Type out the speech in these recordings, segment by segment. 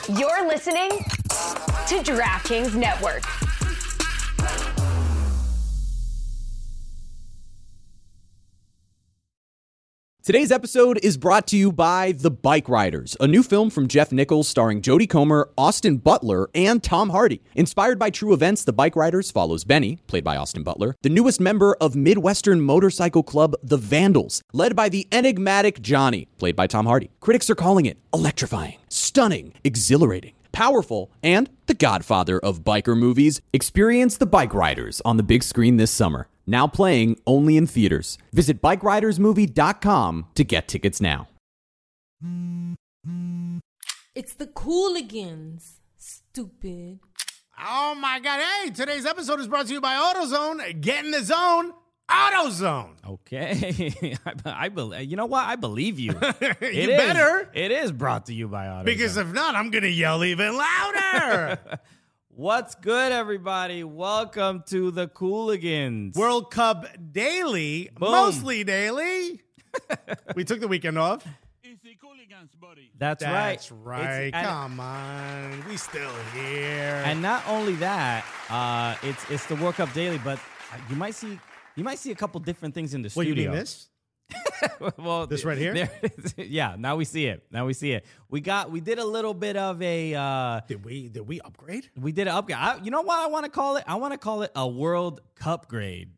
You're listening to DraftKings Network. Today's episode is brought to you by The Bike Riders, a new film from Jeff Nichols starring Jodie Comer, Austin Butler, and Tom Hardy. Inspired by true events, The Bike Riders follows Benny, played by Austin Butler, the newest member of Midwestern motorcycle club The Vandals, led by the enigmatic Johnny, played by Tom Hardy. Critics are calling it electrifying, stunning, exhilarating, powerful, and the godfather of biker movies. Experience The Bike Riders on the big screen this summer. Now playing only in theaters. Visit BikeRidersMovie.com to get tickets now. It's the Cooligans, stupid. Oh my God. Hey, today's episode is brought to you by AutoZone. Get in the zone. AutoZone. Okay. You know what? I believe you. You better. It is brought to you by AutoZone. Because if not, I'm going to yell even louder. What's good, everybody? Welcome to the Cooligans. World Cup daily, Boom. Mostly daily. We took the weekend off. Easy Cooligans, buddy. That's right. That's right. Come on. We still here. And not only that, it's the World Cup daily, but you might see a couple different things in the What, studio. you mean this? Well, This right here? Yeah, now we see it. We did a little bit of a Did we upgrade? we did an upgrade. You know what I want to call it? I want to call it a World Cup grade.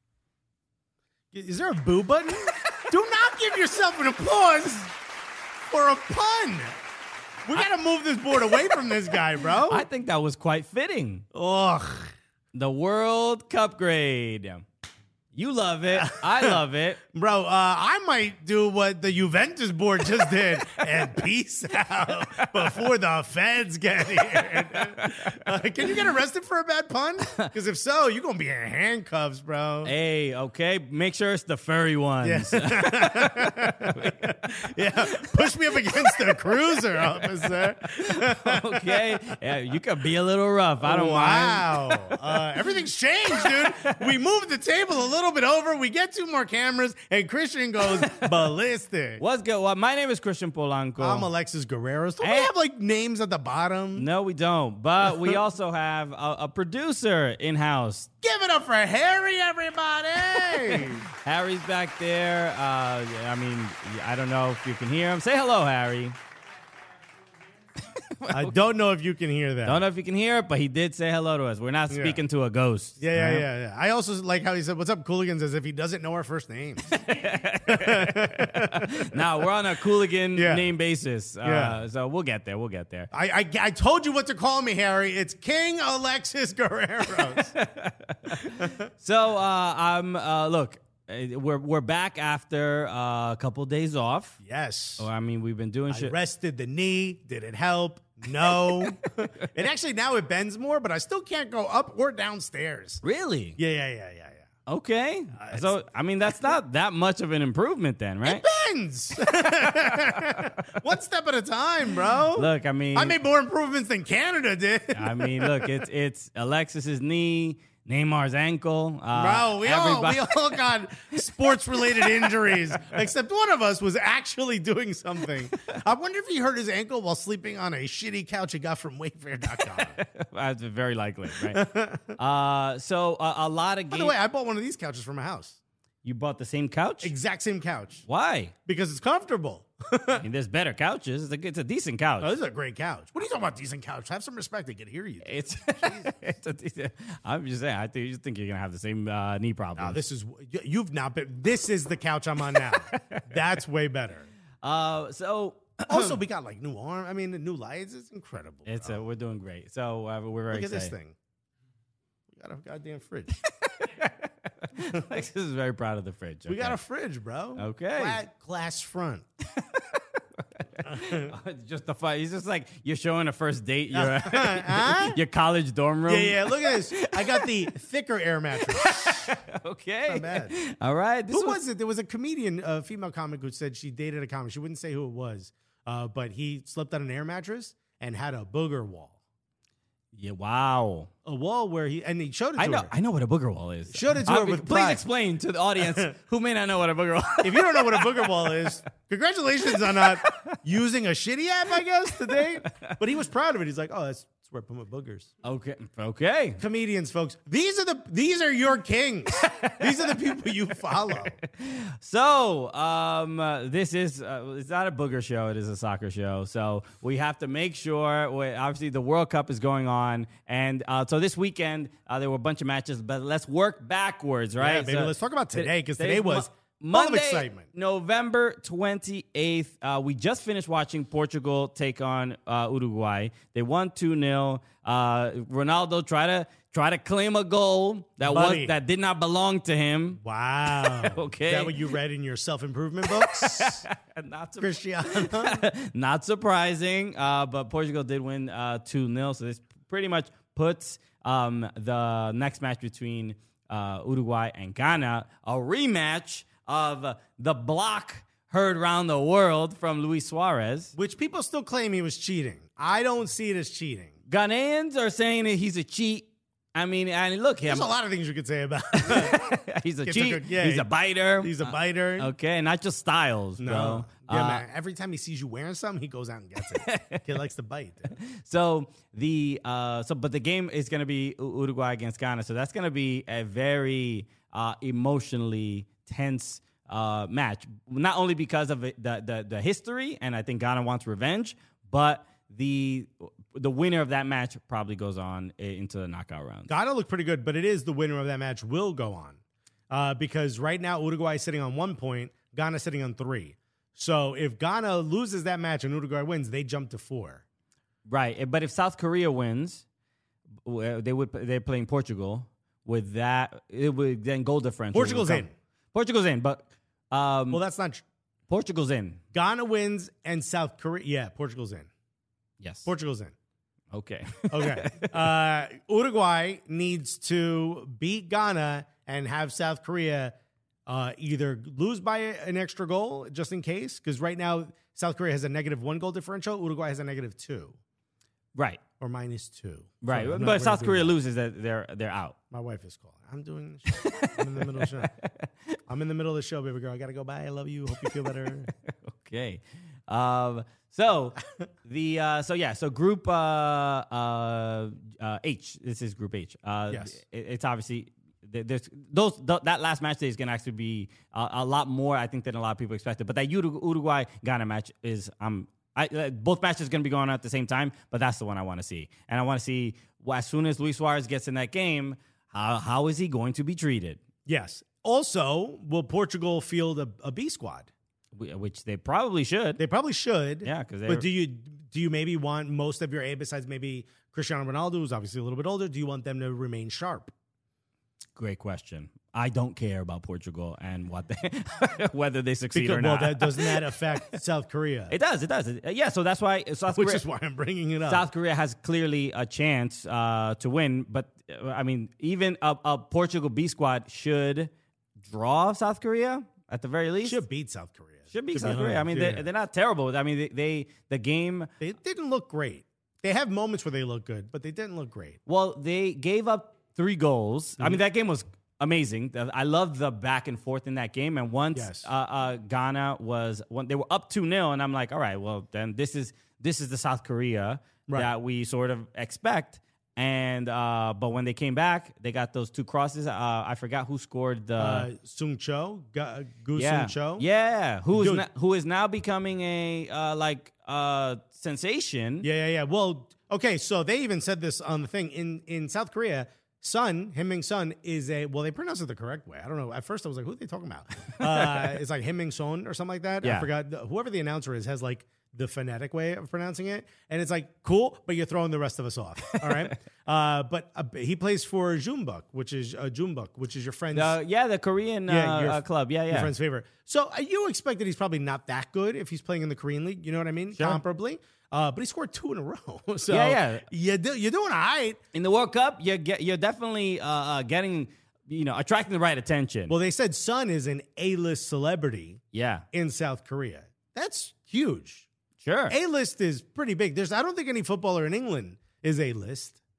Is there a boo button? Do not give yourself an applause for a pun. We got to move this board away from this guy, bro. I think that was quite fitting. Ugh. The World Cup grade. You love it. I love it. Bro, I might do what the Juventus board just did and peace out before the feds get here. Can you get arrested for a bad pun? Because if so, you're going to be in handcuffs, bro. Hey, okay. Make sure it's the furry ones. Yeah, push me up against the cruiser, officer. Okay. Yeah, you could be a little rough. I don't mind. Wow. Everything's changed, dude. We moved the table a little bit over. We get 2 more cameras, and Christian goes ballistic. What's good? Well, my name is Christian Polanco. I'm Alexis Guerrero. Don't we And- have like names at the bottom? No, we don't. But we also have a producer in-house. Give it up for Harry, everybody. Harry's back there. I don't know if you can hear him. Say hello, Harry. I don't know if you can hear that. Don't know if you can hear it, but he did say hello to us. We're not speaking to a ghost. Yeah. I also like how he said, "What's up, Cooligans?" as if he doesn't know our first names. Now, we're on a Cooligan Yeah. name basis. Yeah. So we'll get there. I told you what to call me, Harry. It's King Alexis Guerrero. So look, we're back after a couple days off. Yes. I mean, we've been doing I shit. rested the knee. Did it help? No. And actually now it bends more, but I still can't go up or downstairs. Really? Yeah. Okay. So, I mean, that's not that much of an improvement then, right? It bends. One step at a time, bro. Look, I mean, I made more improvements than Canada did. look, it's Alexis's knee, Neymar's ankle. Bro, we all got sports-related injuries, except one of us was actually doing something. I wonder if he hurt his ankle while sleeping on a shitty couch he got from Wayfair.com. That's very likely, right? So a lot of games. By the way, I bought one of these couches for my house. You bought the same couch? Exact same couch. Why? Because it's comfortable. I mean, there's better couches. It's a decent couch. Oh, this is a great couch. What are you talking about, decent couch? Have some respect. They can hear you. It's a decent. I'm just saying. You think you're gonna have the same knee problems. No, you've not been. This is the couch I'm on now. That's way better. So Also, we got like new new lights. It's incredible. we're doing great. So we're very Look at excited. this thing. We got a goddamn fridge. Alexis is very proud of the fridge. We got a fridge, bro. Okay. Flat glass front. Just the fun. He's just like you're showing a first date. Your college dorm room. Yeah. Look at this. I got the thicker air mattress. Okay. Not bad. All right. Who was it? There was a comedian, a female comic, who said she dated a comic. She wouldn't say who it was, but he slept on an air mattress and had a booger wall. Yeah, wow. A wall where he showed it to her. I know what a booger wall is. Showed it to her with please pride. explain to the audience who may not know what a booger wall is. If you don't know what a booger wall is, congratulations on not using a shitty app, I guess, to date. But he was proud of it. He's like, oh, that's where I put my boogers. Okay. Comedians, folks. These are your kings. These are the people you follow. So, this is it's not a booger show. It is a soccer show. So we have to make sure. Obviously, the World Cup is going on, and so this weekend there were a bunch of matches. But let's work backwards, right? Yeah, baby. So Let's talk about today because today was Monday, full of excitement. November 28th. We just finished watching Portugal take on Uruguay. They won 2-0. Ronaldo tried to claim a goal that did not belong to him. Wow. Okay. Is that what you read in your self-improvement books? Cristiano. Not surprising, but Portugal did win 2-0. So this pretty much puts the next match between Uruguay and Ghana, a rematch of the block heard around the world from Luis Suarez. Which people still claim he was cheating. I don't see it as cheating. Ghanaians are saying that he's a cheat. I mean, and look, There's a lot of things you could say about him. he's a It's cheat. a good- yeah, he's a biter. He's a biter. Okay, not just styles, No. bro. Yeah, man. Every time he sees you wearing something, he goes out and gets it. He likes to bite. So but the game is going to be Uruguay against Ghana. So that's going to be a very emotionally tense match. Not only because of the history, and I think Ghana wants revenge, but the winner of that match probably goes on into the knockout round. Ghana looked pretty good, but it is the winner of that match will go on. Because right now Uruguay is sitting on 1 point, Ghana sitting on 3. So if Ghana loses that match and Uruguay wins, they jump to 4. Right, but if South Korea wins, they're playing Portugal. With that, it would then goal differential. Portugal's in, but well, that's not true. Portugal's in. Ghana wins and South Korea. Yeah, Portugal's in. Yes. Portugal's in. Okay. Okay. Uruguay needs to beat Ghana and have South Korea either lose by an extra goal just in case, because right now South Korea has a -1 goal differential. Uruguay has a -2. Right. Or -2. Right. So But South Korea loses, that they're out. My wife is calling. I'm doing the show. I'm in the middle of the show. I'm in the middle of the show, baby girl. I gotta go. Bye. I love you. Hope you feel better. Okay. So group H. This is group H. Yes. It's obviously that last match day is going to actually be a lot more, I think, than a lot of people expected. But that Uruguay Ghana match is both matches are going to be going on at the same time, but that's the one I want to see. And I want to see as soon as Luis Suarez gets in that game, how is he going to be treated? Yes. Also, will Portugal field a B squad? Which they probably should. They probably should. Yeah, because but do you maybe want most of your A besides maybe Cristiano Ronaldo, who's obviously a little bit older? Do you want them to remain sharp? Great question. I don't care about Portugal and whether they succeed or not. Well, doesn't that affect South Korea? It does. Yeah, so that's why Which is why I'm bringing it up. South Korea has clearly a chance to win, but I mean, even a Portugal B squad should draw South Korea at the very least. Should beat South Korea. Should beat South Korea. I mean, they're not terrible. I mean, the game. They didn't look great. They have moments where they look good, but they didn't look great. Well, they gave up 3 goals. I mean, that game was amazing. I loved the back and forth in that game. And once Ghana they were up 2-0, and I'm like, all right, well, then this is the South Korea that we sort of expect. And but when they came back, they got those 2 crosses. I forgot who scored the Sung Cho, Sung Cho. Yeah, who is now becoming a sensation. Yeah. Well, okay, so they even said this on the thing in South Korea. Sun, Heung-min Son, is they pronounce it the correct way. I don't know. At first I was like, who are they talking about? It's like Heung-min Son or something like that. Yeah. I forgot. Whoever the announcer is has like the phonetic way of pronouncing it. And it's like, cool, but you're throwing the rest of us off. All right. But he plays for Jeonbuk, which is your friend's. The Korean club. Yeah. Your friend's favorite. So you expect that he's probably not that good if he's playing in the Korean league. You know what I mean? Sure. Comparably. But he scored 2 in a row. So you're doing all right. In the World Cup, you're definitely getting, attracting the right attention. Well, they said Son is an A-list celebrity. Yeah. In South Korea. That's huge. Sure. A-list is pretty big. I don't think any footballer in England is A-list.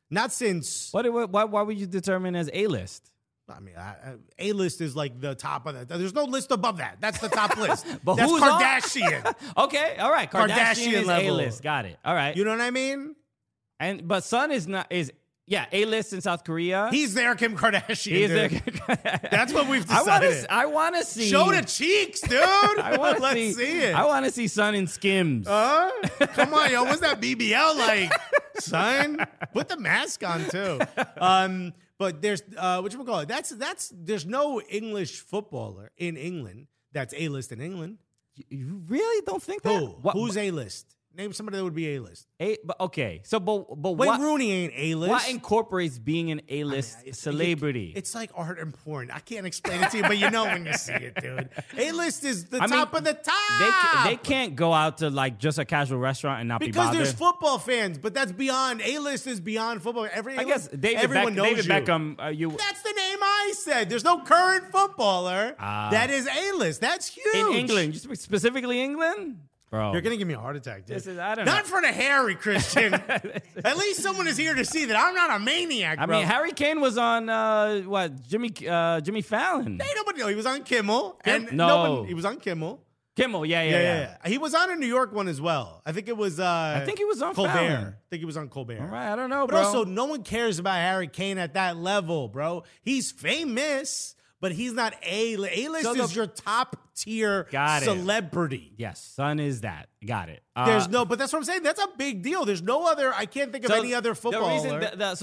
Not since. Why would you determine as A-list? I mean, A-list is like the top of that. There's no list above that. That's the top list. But that's who's on? Kardashian. Okay, all right. Kardashian is level. A-list. Got it. All right. You know what I mean? But Son is A-list in South Korea. He's there, Kim Kardashian. He's there. That's what we've decided. I want to see. Show the cheeks, dude. Let's see it. I want to see Son in Skims. Come on, yo. What's that BBL like, son? Put the mask on too. But there's whatchamacallit? That's there's no English footballer in England that's A-list in England. You really don't think that? Who's A-list? Name somebody that would be A-list. But okay. So, but Wayne Rooney ain't A-list. What incorporates being an A-list celebrity? It's like art and porn. I can't explain it to you, but you know when you see it, dude. A-list is the top of the top. They can't go out to like just a casual restaurant and not be bothered. Because there's football fans, but that's beyond. A-list is beyond football. I guess everyone knows David Beckham. That's the name I said. There's no current footballer that is A-list. That's huge. In England, specifically England? Bro. You're going to give me a heart attack, dude. I don't know. Not for the Harry, Christian. At least someone is here to see that I'm not a maniac, bro. I mean, Harry Kane was on, Jimmy Fallon. Hey, nobody know. He was on Kimmel. He was on Kimmel. Kimmel, yeah. He was on a New York one as well. I think it was. I think he was on Colbert. Fallon. I think he was on Colbert. All right, I don't know, but bro. But also, no one cares about Harry Kane at that level, bro. He's famous, but he's not A-list. A-list is your top tier celebrity. Yes, Son is that. Got it. But that's what I'm saying. That's a big deal. There's no other. I can't think of any other footballer.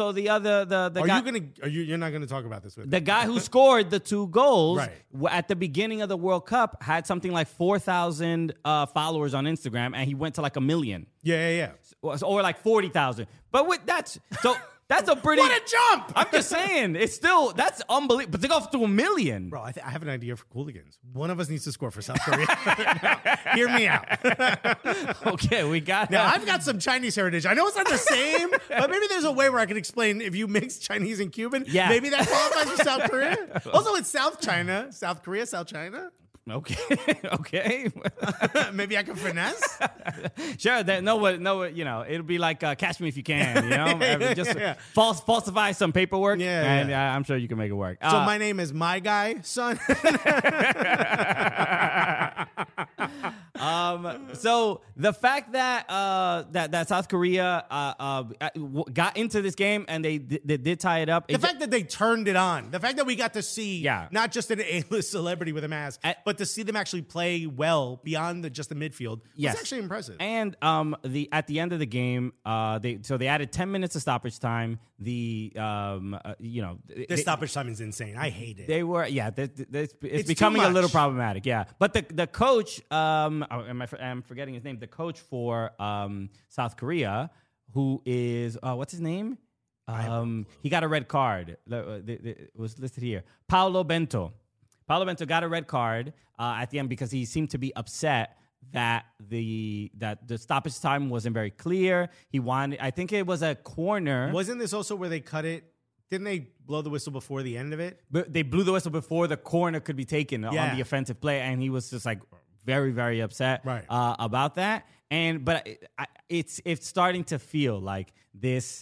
You're not gonna talk about this with the guy who scored the 2 goals at the beginning of the World Cup had something like 4,000 followers on Instagram, and he went to like 1 million. Yeah. Or like 40,000. But that's a pretty. What a jump! I'm just saying, that's unbelievable. But to go to 1 million, bro. I have an idea for Cooligans. One of us needs to score for South Korea. Hear me out. Okay, we got. Now I've got some Chinese heritage. I know it's not the same, but maybe there's a way where I can explain if you mix Chinese and Cuban. Yeah. Maybe that qualifies for South Korea. Also, it's South China, South Korea, South China. Okay. Maybe I can finesse. Sure. It'll be like Catch Me If You Can. Just falsify some paperwork, and I'm sure you can make it work. So my name is My Guy, son. So the fact that that South Korea got into this game and they did tie it up. The fact that they turned it on. The fact that we got to see not just an A-list celebrity with a mask, but to see them actually play well beyond just the midfield was actually impressive. And at the end of the game, they added 10 minutes of stoppage time. The stoppage time is insane. I hate it. They were it's becoming a little problematic. Yeah, but the coach I'm forgetting his name. The coach for South Korea, who is what's his name? He got a red card. It was listed here. Paulo Bento. Paulo Bento got a red card at the end because he seemed to be upset that the stoppage time wasn't very clear. He wanted, I think it was a corner. Wasn't this also where they cut it? Didn't they blow the whistle before the end of it? But they blew the whistle before the corner could be taken on the offensive play, and he was just like very, very upset about that. But it's starting to feel like this.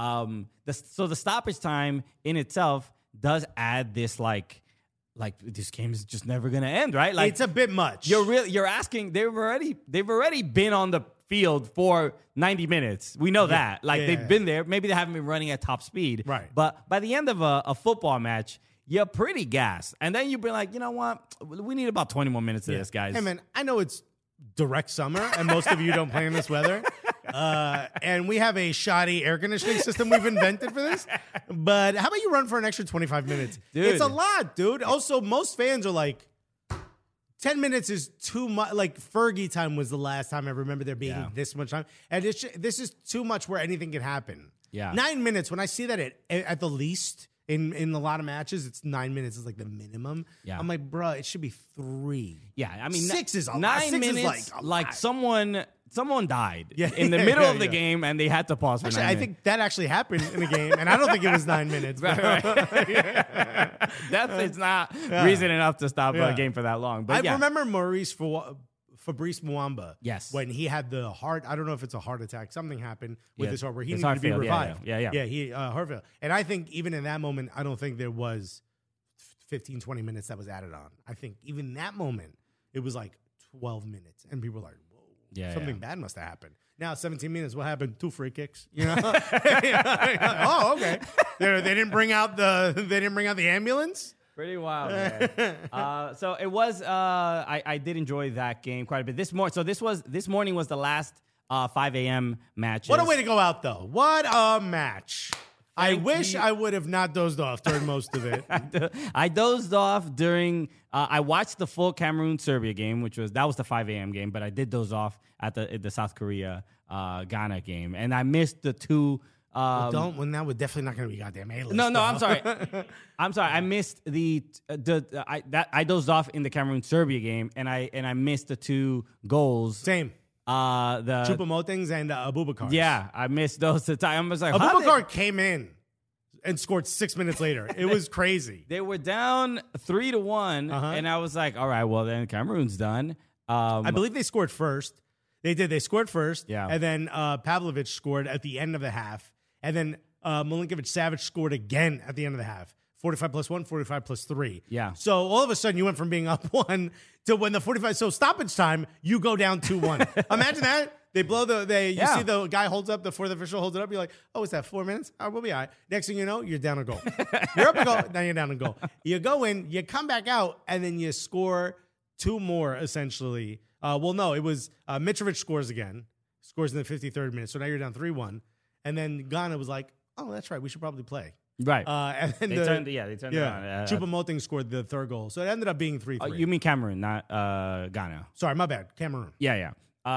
So the stoppage time in itself does add this like this game is just never gonna end, right? Like it's a bit much. You're asking. They've already been on the field for 90 minutes. We know that. They've been there. Maybe they haven't been running at top speed. Right. But by the end of a football match, you're pretty gassed. And then you've been like, you know what? We need about 20 more minutes of this, guys. Hey, man, I know it's direct summer and most of you don't play in this weather. And we have a shoddy air conditioning system we've invented for this. But how about you run for an extra 25 minutes? Dude. It's a lot, dude. Also, most fans are like, 10 minutes is too much. Like Fergie time was the last time I remember there being this much time. And this is too much where anything can happen. Yeah. 9 minutes, when I see that at the least in a lot of matches, it's 9 minutes is like the minimum. Yeah. I'm like, bro, it should be 3. Yeah, I mean, 6 is a lot. 9 6 minutes, is like someone died Yeah. in the middle of the game, and they had to pause for Actually, 9 I minutes. think that actually happened in the game, and I don't think it was 9 minutes. That's it's not reason enough to stop a game for that long. But I remember Maurice Fabrice Muamba. Yes. When he had the heart, I don't know if it's a heart attack. Something happened with Yeah, his heart where he his needed heart to be failed. revived. Yeah. He heart failed. And I think even in that moment, I don't think there was 15, 20 minutes that was added on. I think even that moment, it was like 12 minutes. And people were like, whoa, something bad must have happened. Now, 17 minutes, what happened? 2 free kicks. You know? Oh, okay. They didn't bring out the ambulance? Pretty wild, man. So it was. I did enjoy that game quite a bit. This morning was the last 5 a.m. match. What a way to go out, though. What a match. I wish I would have not dozed off during most of it. I dozed off during. I watched the full Cameroon-Serbia game, that was the 5 a.m. game, but I did doze off at the South Korea Ghana game, and I missed the two. That was definitely not going to be goddamn A-list. No, I'm sorry. I missed I dozed off in the Cameroon-Serbia game, and I missed the 2 goals. Same. The Choupo-Motings and Abubakar. Yeah, I missed those. I was like, Abubakar came in and scored 6 minutes later. It was crazy. They were down 3-1, and I was like, all right, well then Cameroon's done. I believe they scored first. They did. They scored first. Yeah. And then Pavlovic scored at the end of the half. And then Milinkovic-Savic scored again at the end of the half. 45 plus 1, 45 plus 3. Yeah. So all of a sudden you went from being up 1 to when the 45. So stoppage time, you go down 2-1. Imagine that. They blow you see the guy holds up, the fourth official holds it up. You're like, oh, is that 4 minutes? All right, we'll be all right. Next thing you know, you're down a goal. You're up a goal, now you're down a goal. You go in, you come back out, and then you score 2 more, essentially. No, it was Mitrovic scores again. Scores in the 53rd minute. So now you're down 3-1. And then Ghana was like, oh, that's right. We should probably play. Right. And then they turned it on. Choupo-Moting scored the 3rd goal. So it ended up being 3-3. You mean Cameroon, not Ghana. Sorry, my bad. Cameroon. Yeah.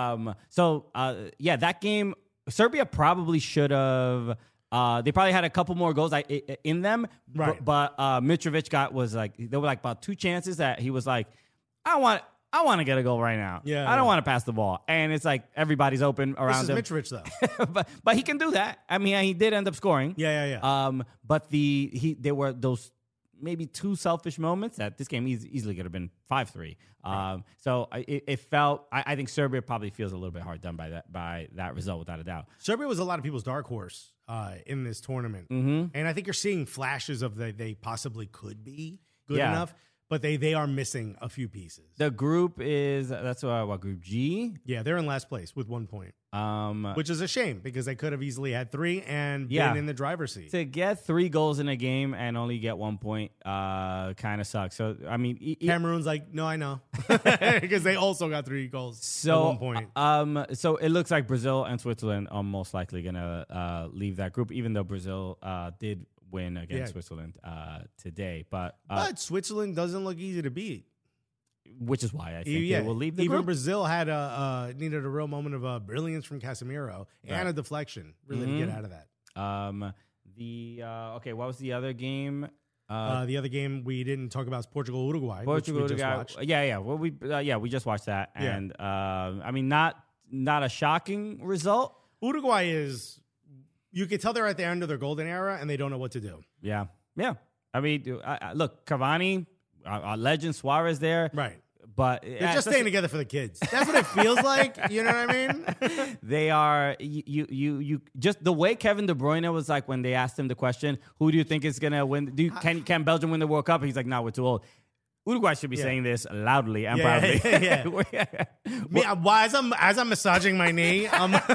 That game, Serbia probably should have. They probably had a couple more goals in them. Right. But Mitrovic there were like about 2 chances that he was like, I want to get a goal right now. Yeah, I don't want to pass the ball. And it's like everybody's open around him. This is Mitrovic, though. but he can do that. I mean, he did end up scoring. Yeah. But there were those maybe 2 selfish moments that this game easily could have been 5-3. So it felt. I think Serbia probably feels a little bit hard done by that result, without a doubt. Serbia was a lot of people's dark horse in this tournament, and I think you're seeing flashes of they possibly could be good enough. But they are missing a few pieces. The group is Group G? Yeah, they're in last place with 1 point, which is a shame because they could have easily had 3 and been in the driver's seat. To get 3 goals in a game and only get 1 point kind of sucks. So I mean, Cameroon's like, no, I know, because they also got 3 goals at 1 point. So it looks like Brazil and Switzerland are most likely gonna leave that group, even though Brazil did win against Switzerland today, but Switzerland doesn't look easy to beat, which is why I think they will leave the group. group. Brazil had needed a real moment of brilliance from Casemiro and a deflection really to get out of that. What was the other game? The other game we didn't talk about is Portugal-Uruguay, which we just watched. Yeah. Well, we just watched that, and I mean, not a shocking result. Uruguay is. You can tell they're at the end of their golden era, and they don't know what to do. Yeah. I mean, look, Cavani, our legend Suarez there. Right. But they're just staying together for the kids. That's what it feels like. You know what I mean? They are, you just the way Kevin De Bruyne was like when they asked him the question, who do you think is going to win? Can Belgium win the World Cup? He's like, no, we're too old. Uruguay should be saying this loudly and proudly. Me, as I'm massaging my knee,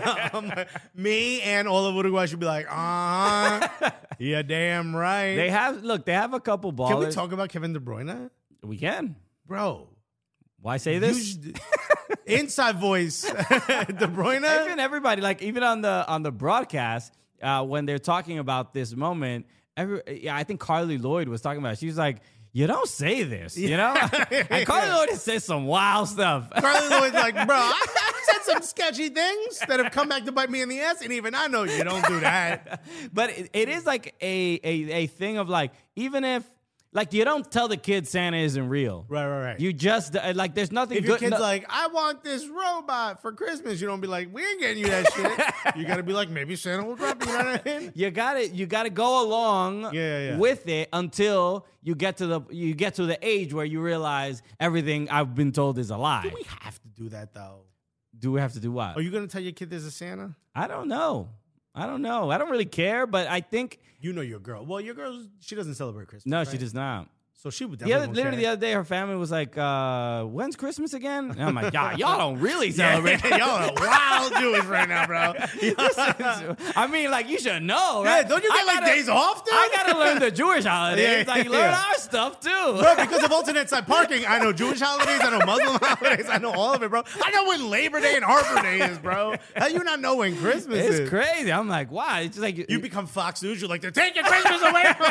me and all of Uruguay should be like, yeah, damn right. They have a couple ballers. Can we talk about Kevin De Bruyne? We can, bro. Why say this? Inside voice, De Bruyne. Even everybody, like even on the broadcast, when they're talking about this moment, I think Carly Lloyd was talking about it. She was like, you don't say this, you know? And Carly Lloyd says some wild stuff. Carly Lloyd's like, bro, I've said some sketchy things that have come back to bite me in the ass, and even I know you don't do that. But it is like a thing of like, even if like you don't tell the kid Santa isn't real. Right. You just like there's nothing If good. your kid's like, I want this robot for Christmas, you don't be like, we ain't getting you that shit. You got to be like, maybe Santa will drop you. You know what I mean? you gotta go along Yeah. with it until you get to the age where you realize everything I've been told is a lie. Do we have to do that though? Do we have to do what? Are you going to tell your kid there's a Santa? I don't know. I don't really care, but I think You know your girl. Well, your girl, she doesn't celebrate Christmas. no, right? she does not. So she would definitely Literally the other day, her family was like, "When's Christmas again?" And I'm like, "Y'all don't really celebrate." Y'all are wild Jewish right now, bro. I mean, like you should know, right? Yeah, don't you get days off, dude? I gotta learn the Jewish holidays. Yeah, like learn yeah. our stuff too. Bro, because of alternate side parking, I know Jewish holidays, I know Muslim holidays, I know all of it, bro. I know when Labor Day and Arbor Day is, bro. How you not know when Christmas is? It's crazy. I'm like, why? It's just like You become Fox News, you're like, they're taking Christmas away from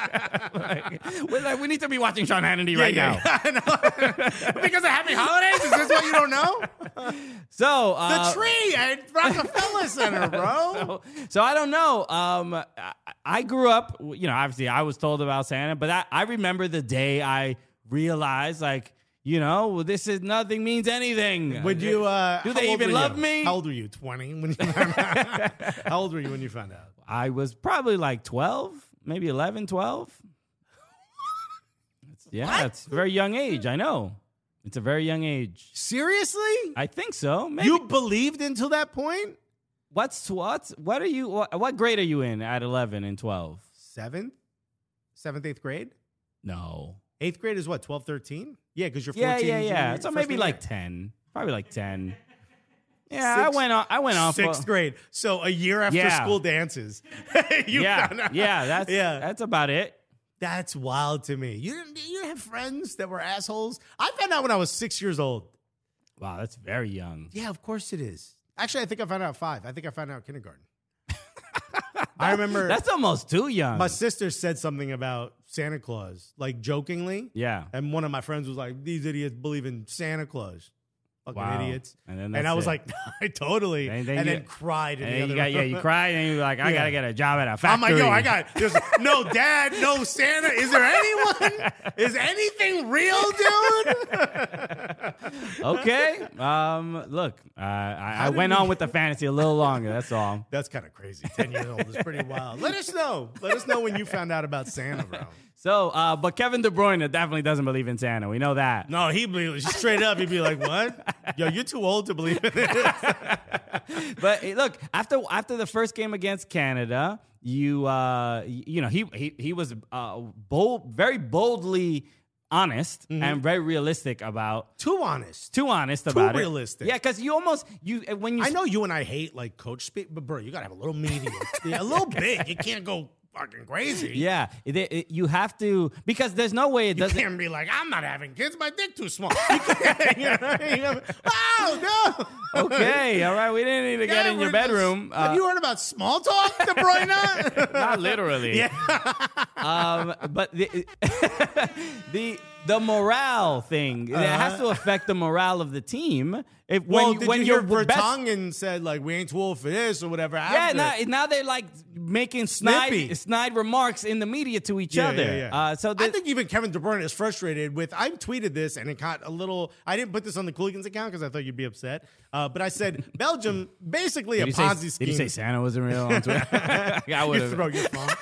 we need to be watching Sean Hannity right now. I know. Because of Happy Holidays? Is this what you don't know? So The tree at Rockefeller Center, bro. So I don't know. I grew up, obviously I was told about Santa, but I remember the day I realized, like, this is nothing means anything. Would you? Do how they old even were love you? me? How old were you? 20 when you found out? How old were you when you found out? I was probably like 12, maybe 11, 12. It's a very young age. I know. It's a very young age. Seriously? I think so. Maybe. You believed until that point? What grade are you in at 11 and 12? Seventh, 8th grade? No. 8th grade is what, 12, 13? Yeah, because you're 14. Yeah. So maybe freshman like year. 10. Probably like 10. Yeah, I went on for 6th grade. So a year after Yeah. school dances. You found out. That's about it. That's wild to me. You didn't have friends that were assholes? I found out when I was 6 years old. Wow, that's very young. Yeah, of course it is. Actually, I think I found out at 5. I think I found out kindergarten. I remember That's almost too young. my sister said something about Santa Claus, like jokingly. Yeah. And one of my friends was like, these idiots believe in Santa Claus. Fucking Wow. idiots. And then I that's was it. like, I totally. And And then then you- cried in And the then other room. you cried and you're like, I Yeah. gotta get a job at a I'm factory. like, yo, there's no dad, no Santa. Is there anyone? Is anything real, dude? Okay. Look, I went on with the fantasy a little longer. That's all. That's kind of crazy. 10 years old is pretty wild. Let us know. Let us know when you found out about Santa, bro. So, but Kevin De Bruyne definitely doesn't believe in Santa. We know that. No, he believes straight up. He'd be like, "What? Yo, you're too old to believe in this." But look, after the first game against Canada, he was very boldly honest and very realistic about. Too honest. Too honest about it. realistic. Yeah, because when you I know you and I hate like coach speak, but bro, you gotta have a little medium, a little big. You can't go fucking crazy. Yeah, you have to, because there's no way it You doesn't. can't be like, I'm not having kids. My dick too small. You can't, you know, oh no. Okay, all right, we didn't need to get in your bedroom. Have you heard about small talk, De Bruyne? Not literally. Yeah. But the morale thing, it has to affect the morale of the team. Did you hear Vertonghen said like, we ain't too old for this or whatever? Yeah, after? now they're like making Snippy. snide remarks in the media to each other. Yeah. So I think even Kevin De Bruyne is frustrated with. I tweeted this and it got a little. I didn't put this on the Cooligans account because I thought you'd be upset. But I said Belgium basically a Ponzi scheme. Did you say Santa wasn't real on Twitter? I would You throw your phone.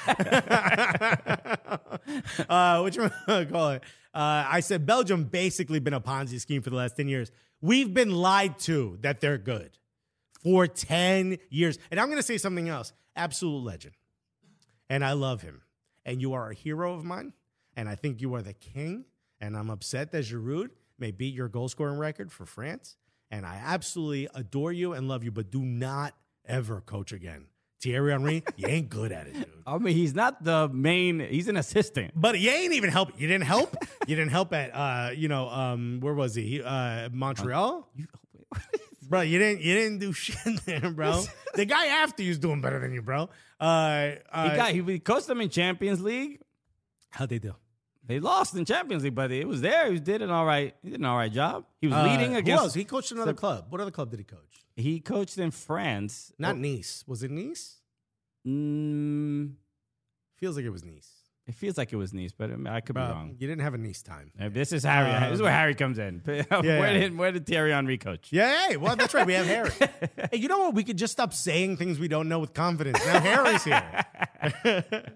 What you call it? I said Belgium basically been a Ponzi scheme for the last 10 years. We've been lied to that they're good for 10 years. And I'm going to say something else. Absolute legend. And I love him. And you are a hero of mine. And I think you are the king. And I'm upset that Giroud may beat your goal scoring record for France. And I absolutely adore you and love you, but do not ever coach again. Thierry Henry, you ain't good at it, dude. I mean, he's not the main. He's an assistant. But you ain't even help. You didn't help. You didn't help at where was he? Montreal. Bro, you didn't do shit there, bro. The guy after you's doing better than you, bro. He coached them in Champions League. How'd they do? They lost in Champions League, but it was there. He did an all right job. He was leading against. Who else? He coached another club. What other club did he coach? He coached in France. Not Nice. Was it Nice? Mm, Feels like it was Nice. It feels like it was Nice, but I could be Bro, wrong. you didn't have a Nice time. This is Harry. This is where Harry comes in. Where did Thierry Henry coach? Yeah, hey, well, that's right. We have Harry. Hey, you know what? We could just stop saying things we don't know with confidence. Now Harry's here.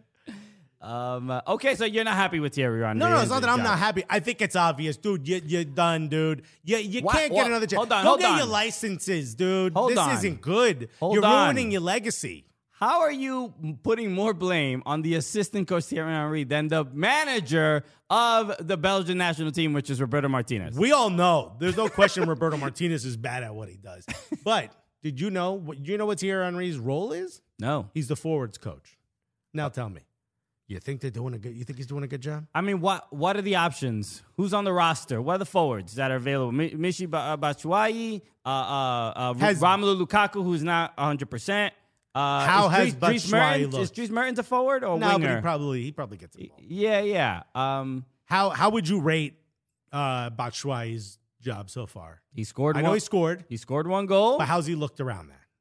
Okay, so you're not happy with Thierry Henry? No, it's not that I'm not happy. I think it's obvious, dude. You're done, dude. You can't get another chance. Go get your licenses, dude. This isn't good. You're ruining your legacy. How are you putting more blame on the assistant coach Thierry Henry than the manager of the Belgian national team, which is Roberto Martinez? We all know. There's no question Roberto Martinez is bad at what he does. But did you know what Thierry Henry's role is? No. He's the forwards coach. Now tell me. You think he's doing a good job? I mean, what are the options? Who's on the roster? What are the forwards that are available? Michy Batshuayi, Romelu Lukaku, who's not 100%. How has Batshuayi looked? Is Dries Mertens a forward or no, winger? But he probably gets involved. Yeah. How would you rate Batshuayi's job so far? He scored. I know he scored. He scored 1 goal. But how's he looked around that?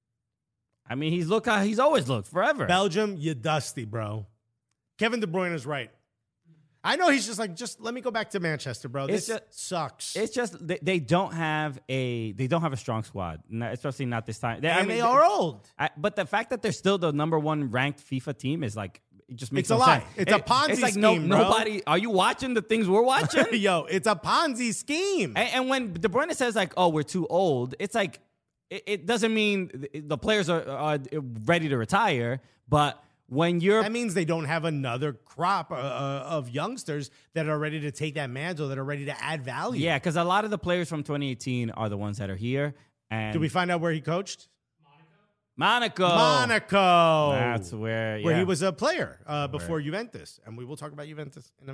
I mean, he's always looked forever. Belgium, you dusty, bro. Kevin De Bruyne is right. I know he's just let me go back to Manchester, bro. This sucks. It's just they don't have a strong squad, especially not this time. They are old. But the fact that they're still the number 1 ranked FIFA team is like it just makes it's a lie. It's a Ponzi scheme, bro. Nobody. Are you watching the things we're watching? Yo, it's a Ponzi scheme. And when De Bruyne says like, "Oh, we're too old," it's like it doesn't mean the players are ready to retire, but that means they don't have another crop of youngsters that are ready to take that mantle, that are ready to add value. Yeah, because a lot of the players from 2018 are the ones that are here. And did we find out where he coached? Monaco. That's where he was a player before Juventus, and we will talk about Juventus in a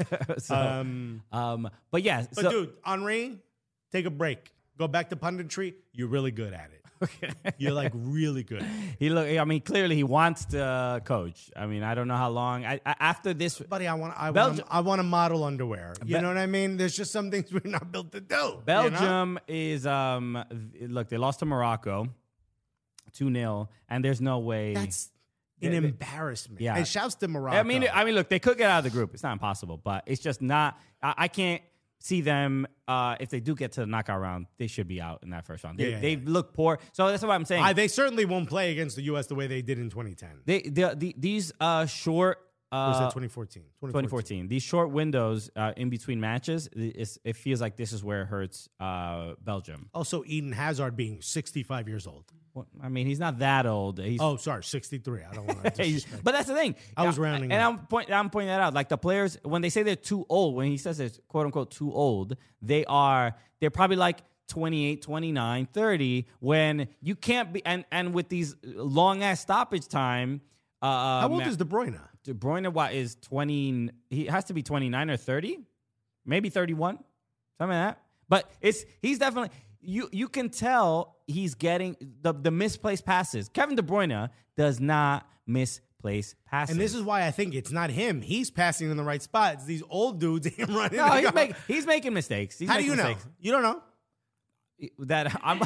minute. But yeah, dude, Henry, take a break. Go back to punditry. You're really good at it. You're like really good. Clearly he wants to coach. I mean, I don't know how long. After this, buddy, I want to model underwear. You know what I mean? There's just some things we're not built to do. Belgium is look, they lost to Morocco 2-0, and there's no way. That's an embarrassment. Yeah, and shouts to Morocco. I mean, look, they could get out of the group. It's not impossible, but it's just not. I can't see them if they do get to the knockout round. They should be out in that first round. They look poor, so that's what I'm saying. They certainly won't play against the U.S. the way they did in 2010. These short. Or was that 2014? 2014. These short windows in between matches, it feels like this is where it hurts Belgium. Also, Eden Hazard being 65 years old. Well, I mean, he's not that old. 63. I don't want to. But that's the thing. I was rounding and up. I'm pointing that out. Like the players, when they say they're too old, when he says they're quote unquote too old, they're probably like 28, 29, 30. When you can't be, and with these long ass stoppage time. How old is De Bruyne? De Bruyne is 20. He has to be 29 or 30, maybe 31, something like that. But he's definitely. You can tell he's getting the misplaced passes. Kevin De Bruyne does not misplace passes. And this is why I think it's not him. He's passing in the right spot. It's these old dudes running. No, he's making mistakes. How do you know? You don't know. That I'm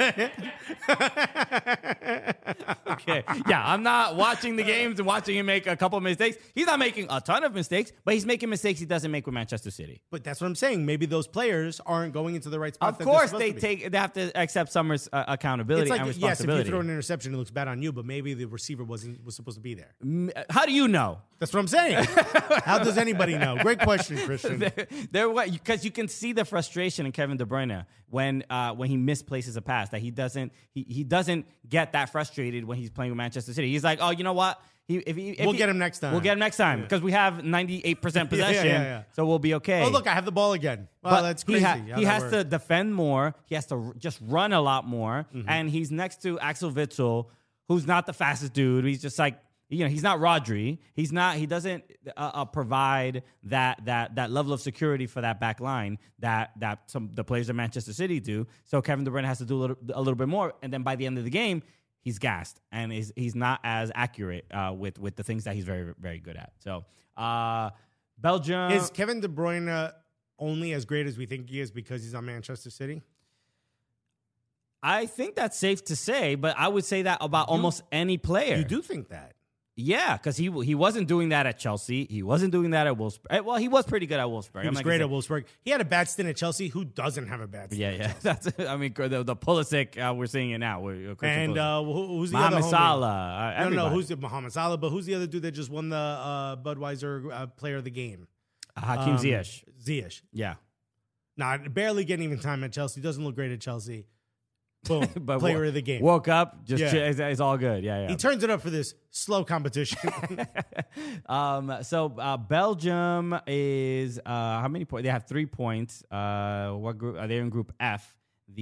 okay. Yeah, I'm not watching the games and watching him make a couple of mistakes. He's not making a ton of mistakes, but he's making mistakes he doesn't make with Manchester City. But that's what I'm saying. Maybe those players aren't going into the right spot. Of course, they have to accept Summer's accountability and responsibility. Yes, if you throw an interception, it looks bad on you, but maybe the receiver was supposed to be there. How do you know? That's what I'm saying. How does anybody know? Great question, Christian. Because you can see the frustration in Kevin De Bruyne when he misplaces a pass, that he doesn't get that frustrated when he's playing with Manchester City. He's like, oh, you know what? We'll get him next time. We'll get him next time because we have 98% possession, so we'll be okay. Oh, look, I have the ball again. Wow, that's crazy. He has to defend more. He has to just run a lot more. Mm-hmm. And he's next to Axel Witsel, who's not the fastest dude. He's just like, he's not Rodri. He doesn't provide that level of security for that back line that the players of Manchester City do. So Kevin De Bruyne has to do a little bit more. And then by the end of the game, he's gassed and he's not as accurate with the things that he's very, very good at. So Belgium. Is Kevin De Bruyne only as great as we think he is because he's on Manchester City? I think that's safe to say, but I would say that about almost any player. You do think that? Yeah, because he wasn't doing that at Chelsea. He wasn't doing that at Wolfsburg. Well, he was pretty good at Wolfsburg. He was great at Wolfsburg. He had a bad stint at Chelsea. Who doesn't have a bad stint? Yeah. That's. I mean, the Pulisic, we're seeing it now. And who's the Mohamed other homie? Salah. No, who's the Mohamed Salah? But who's the other dude that just won the Budweiser Player of the Game? Hakim Ziyech. Ziyech. Yeah. Barely getting even time at Chelsea. Doesn't look great at Chelsea. Boom. But Player of the Game. Woke up, just Yeah. it's all good. Yeah. He turns it up for this slow competition. So Belgium is how many points? They have 3 points. What group are they in? Group F.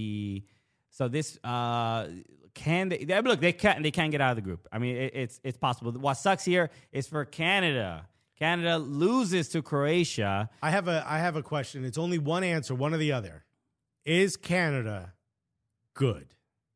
Can they look? They can't get out of the group. I mean, it's possible. What sucks here is for Canada. Canada loses to Croatia. I have a question. It's only one answer, one or the other. Is Canada good?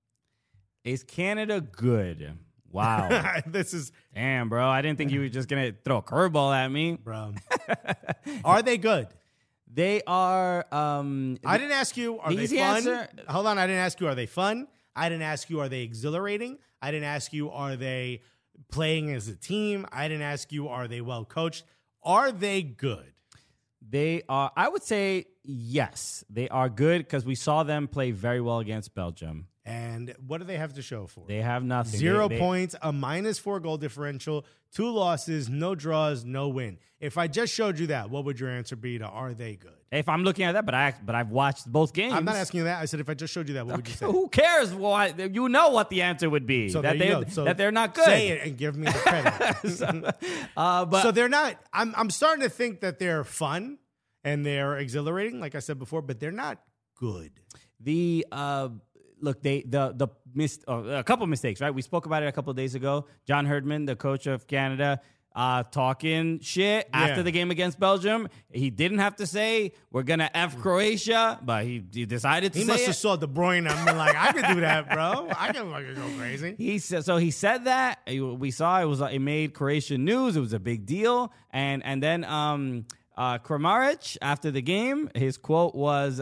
Is Canada good? Wow. This is Damn, bro. I didn't think you were just going to throw a curveball at me. bro. Are they good? They are. I didn't ask you, are they easy fun? answer- Hold on. I didn't ask you, are they fun? I didn't ask you, are they exhilarating? I didn't ask you, are they playing as a team? I didn't ask you, are they well coached? Are they good? They are. I would say yes. They are good because we saw them play very well against Belgium. And what do they have to show for it? They have nothing. 0 They- points, a -4 goal differential, 2 losses, no draws, no win. If I just showed you that, what would your answer be to are they good? If I'm looking at that, but I've watched both games. I'm not asking you that. I said if I just showed you that, what would you say? Who cares? Why you know what the answer would be? So that there you they go. So that they're not good. Say it and give me the credit. But So they're not. I'm starting to think that they're fun and they're exhilarating, like I said before, but they're not good. the look, the missed a couple mistakes, right? We spoke about it a couple of days ago. John Herdman, the coach of Canada, talking shit after the game against Belgium. He didn't have to say we're gonna F Croatia, but he decided to He say must it. have saw De Bruyne and been like, I could do that, bro. I can fucking go crazy. He said that. We saw it made Croatian news. It was a big deal. And then Kramaric after the game, his quote was,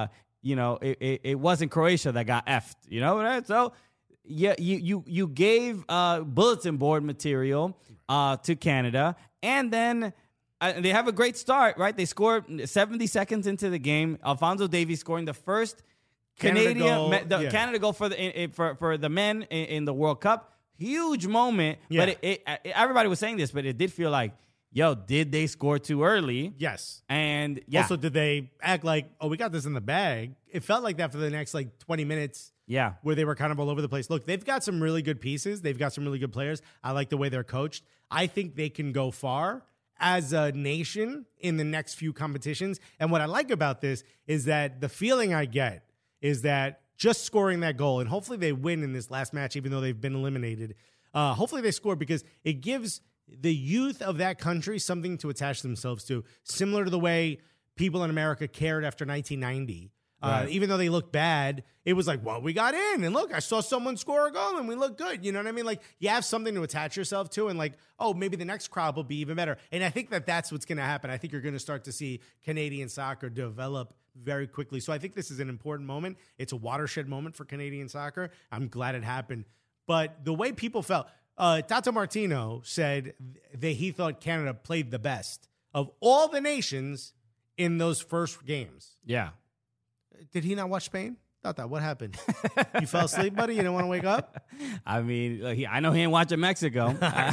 it wasn't Croatia that got effed. You know, right? So yeah, you gave bulletin board material to Canada, and then they have a great start, right? They scored 70 seconds into the game. Alphonso Davies scoring the first Canada goal for the men in the World Cup. Huge moment, but everybody was saying this, but it did feel like, yo, did they score too early? Yes. And Also, did they act like, oh, we got this in the bag? It felt like that for the next 20 minutes. Yeah. Where they were kind of all over the place. Look, they've got some really good pieces. They've got some really good players. I like the way they're coached. I think they can go far as a nation in the next few competitions. And what I like about this is that the feeling I get is that just scoring that goal, and hopefully they win in this last match, even though they've been eliminated. Hopefully they score because it gives the youth of that country something to attach themselves to, similar to the way people in America cared after 1990. Right. Even though they looked bad, it was like, well, we got in. And look, I saw someone score a goal and we look good. You know what I mean? Like, you have something to attach yourself to and maybe the next crowd will be even better. And I think that that's what's going to happen. I think you're going to start to see Canadian soccer develop very quickly. So I think this is an important moment. It's a watershed moment for Canadian soccer. I'm glad it happened. But the way people felt, Tata Martino said that he thought Canada played the best of all the nations in those first games. Yeah. Did he not watch Spain? Thought that. What happened? You fell asleep, buddy? You didn't want to wake up? I mean, I know he ain't watching Mexico.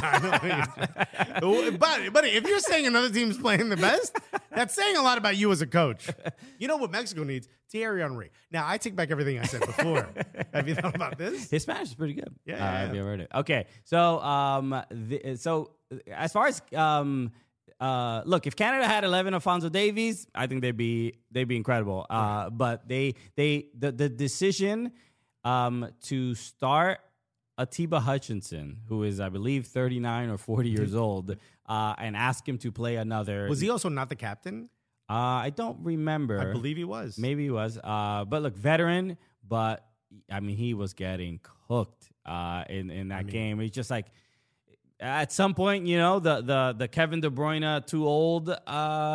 Buddy, if you're saying another team's playing the best, that's saying a lot about you as a coach. You know what Mexico needs? Thierry Henry. Now, I take back everything I said before. Have you thought about this? His Spanish is pretty good. Yeah. Have you ever heard it? Okay. So, so as far as look, if Canada had 11 Alphonso Davies, I think they'd be incredible. But the decision to start Atiba Hutchinson, who is, I believe, 39 or 40 years old, and ask him to play another. Was he also not the captain? I don't remember. I believe he was. Maybe he was. But look, veteran, but I mean, he was getting cooked in that game. He's just like, at some point, the Kevin De Bruyne too old, thing.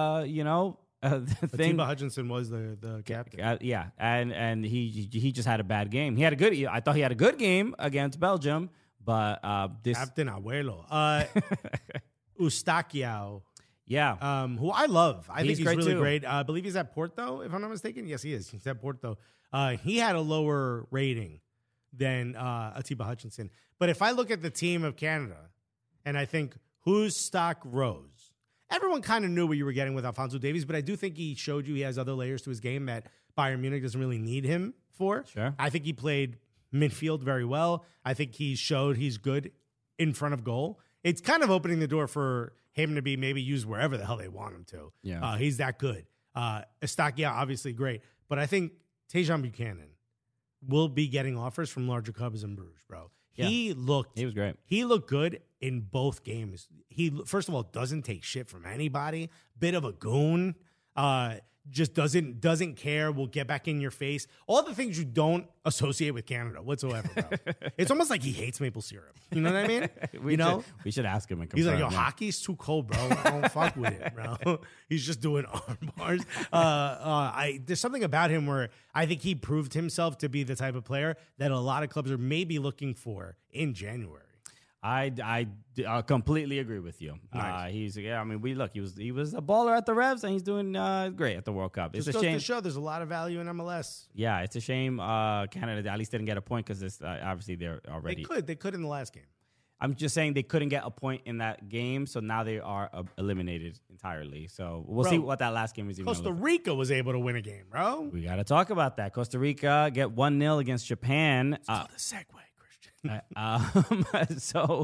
Atiba Hutchinson was the captain. And he just had a bad game. I thought he had a good game against Belgium, But this, Captain Abuelo. Eustaquio, yeah, who I love. I think he's great really too. great. I believe he's at Porto, if I'm not mistaken. Yes, he is. He's at Porto. He had a lower rating than Atiba Hutchinson. But if I look at the team of Canada and I think whose stock rose, everyone kind of knew what you were getting with Alphonso Davies, but I do think he showed you he has other layers to his game that Bayern Munich doesn't really need him for. Sure. I think he played midfield very well. I think he showed he's good in front of goal. It's kind of opening the door for him to be maybe used wherever the hell they want him to. Yeah. He's that good. Eustaquio, obviously great. But I think Tejan Buchanan will be getting offers from larger clubs in Bruges, bro. Yeah. He was great. He looked good in both games. He, first of all, doesn't take shit from anybody. Bit of a goon. Just doesn't care. Will get back in your face. All the things you don't associate with Canada whatsoever, bro. It's almost like he hates maple syrup. You know what I mean? we should ask him and He's confirm. like, yo, hockey's too cold, bro. I don't fuck with it, bro. He's just doing arm bars. There's something about him where I think he proved himself to be the type of player that a lot of clubs are maybe looking for in January. I completely agree with you. Nice. He was a baller at the Revs, and he's doing great at the World Cup. It's Just a goes shame. to show there's a lot of value in MLS. Yeah, it's a shame Canada at least didn't get a point because obviously they're already. They could in the last game. I'm just saying they couldn't get a point in that game, so now they are eliminated entirely. So we'll see what that last game is. Even Costa Rica was able to win a game, bro. We got to talk about that. Costa Rica get 1-0 against Japan. It's called a segue, Christian. So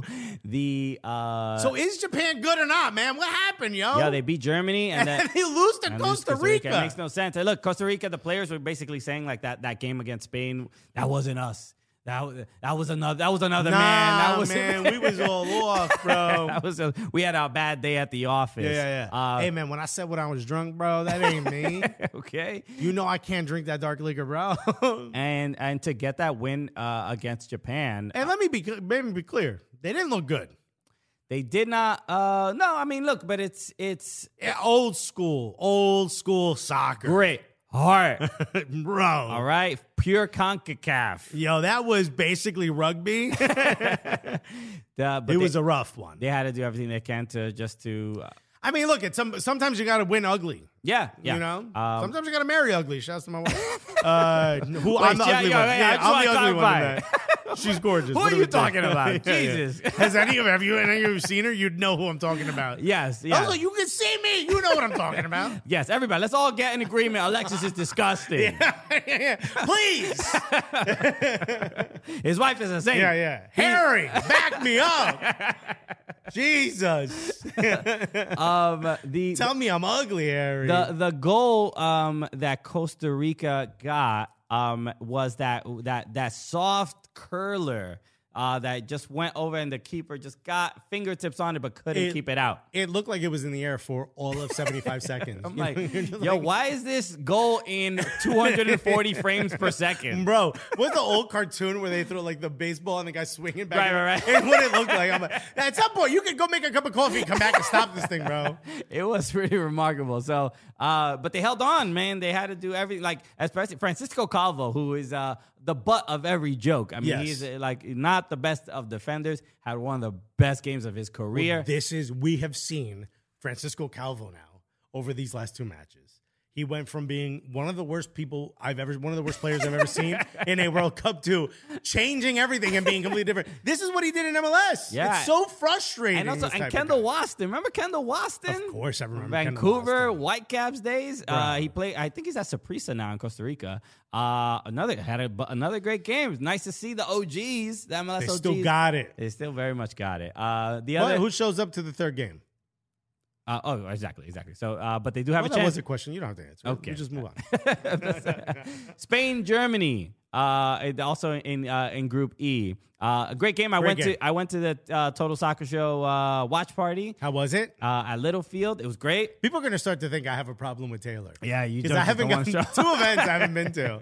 is Japan good or not, man? What happened, yo? Yeah, they beat Germany and then they lose to and Costa Rica. It makes no sense. Hey, look, Costa Rica, the players were basically saying like that game against Spain, that wasn't us. That was another man. That was man. We was all off, bro. We had our bad day at the office. Yeah. Hey, man, when I said when I was drunk, bro, that ain't me. Okay. You know I can't drink that dark liquor, bro. and to get that win against Japan. And let me be clear. They didn't look good. They did not. No, I mean, look, but it's old school soccer. Great. Heart. Bro. All right. Pure CONCACAF. Yo, that was basically rugby. It was a rough one. They had to do everything they can to. I mean, look, sometimes you got to win ugly. Yeah. You know? Sometimes you got to marry ugly. Shouts to my wife. I'm the Wait, ugly one. yeah, I'm the ugly one in that. She's gorgeous. Who are you talking about? Jesus. Have any of you seen her? You'd know who I'm talking about. Yes. Oh, you can see me. You know what I'm talking about. Yes, everybody. Let's all get in agreement. Alexis is disgusting. Yeah. Please. His wife is a saint. Yeah. Harry, back me up. Jesus. Tell me I'm ugly, Harry. The goal that Costa Rica got was that soft curler that just went over and the keeper just got fingertips on it but couldn't keep it out. It looked like it was in the air for all of 75 seconds. I'm like, why is this goal in 240 frames per second? Bro, what's the old cartoon where they throw like the baseball and the guy swinging back? Right. And what it looked like. I'm like, at some point, you could go make a cup of coffee and come back and stop this thing, bro. It was pretty remarkable. So, but they held on, man. They had to do everything. Like, especially Francisco Calvo, who is the butt of every joke. I mean, he's like not the best of defenders, had one of the best games of his career. We have seen Francisco Calvo now over these last two matches. He went from being one of the worst players I've ever seen in a World Cup to changing everything and being completely different. This is what he did in MLS. Yeah. It's so frustrating. And Kendall Waston. Remember Kendall Waston? Of course, I remember Vancouver Whitecaps days. He played. I think he's at Saprissa now in Costa Rica. Another great game. It's nice to see the OGs, the MLS OGs. They still got it. They still very much got it. Who shows up to the third game? Exactly. So, but they do have a chance. That was a question. You don't have to answer. Okay. We just move on. Spain, Germany. Also in Group E. A great game. I went to the Total Soccer Show watch party. How was it? At Littlefield. It was great. People are going to start to think I have a problem with Taylor. Yeah, you because I haven't gone to 2 events I haven't been to.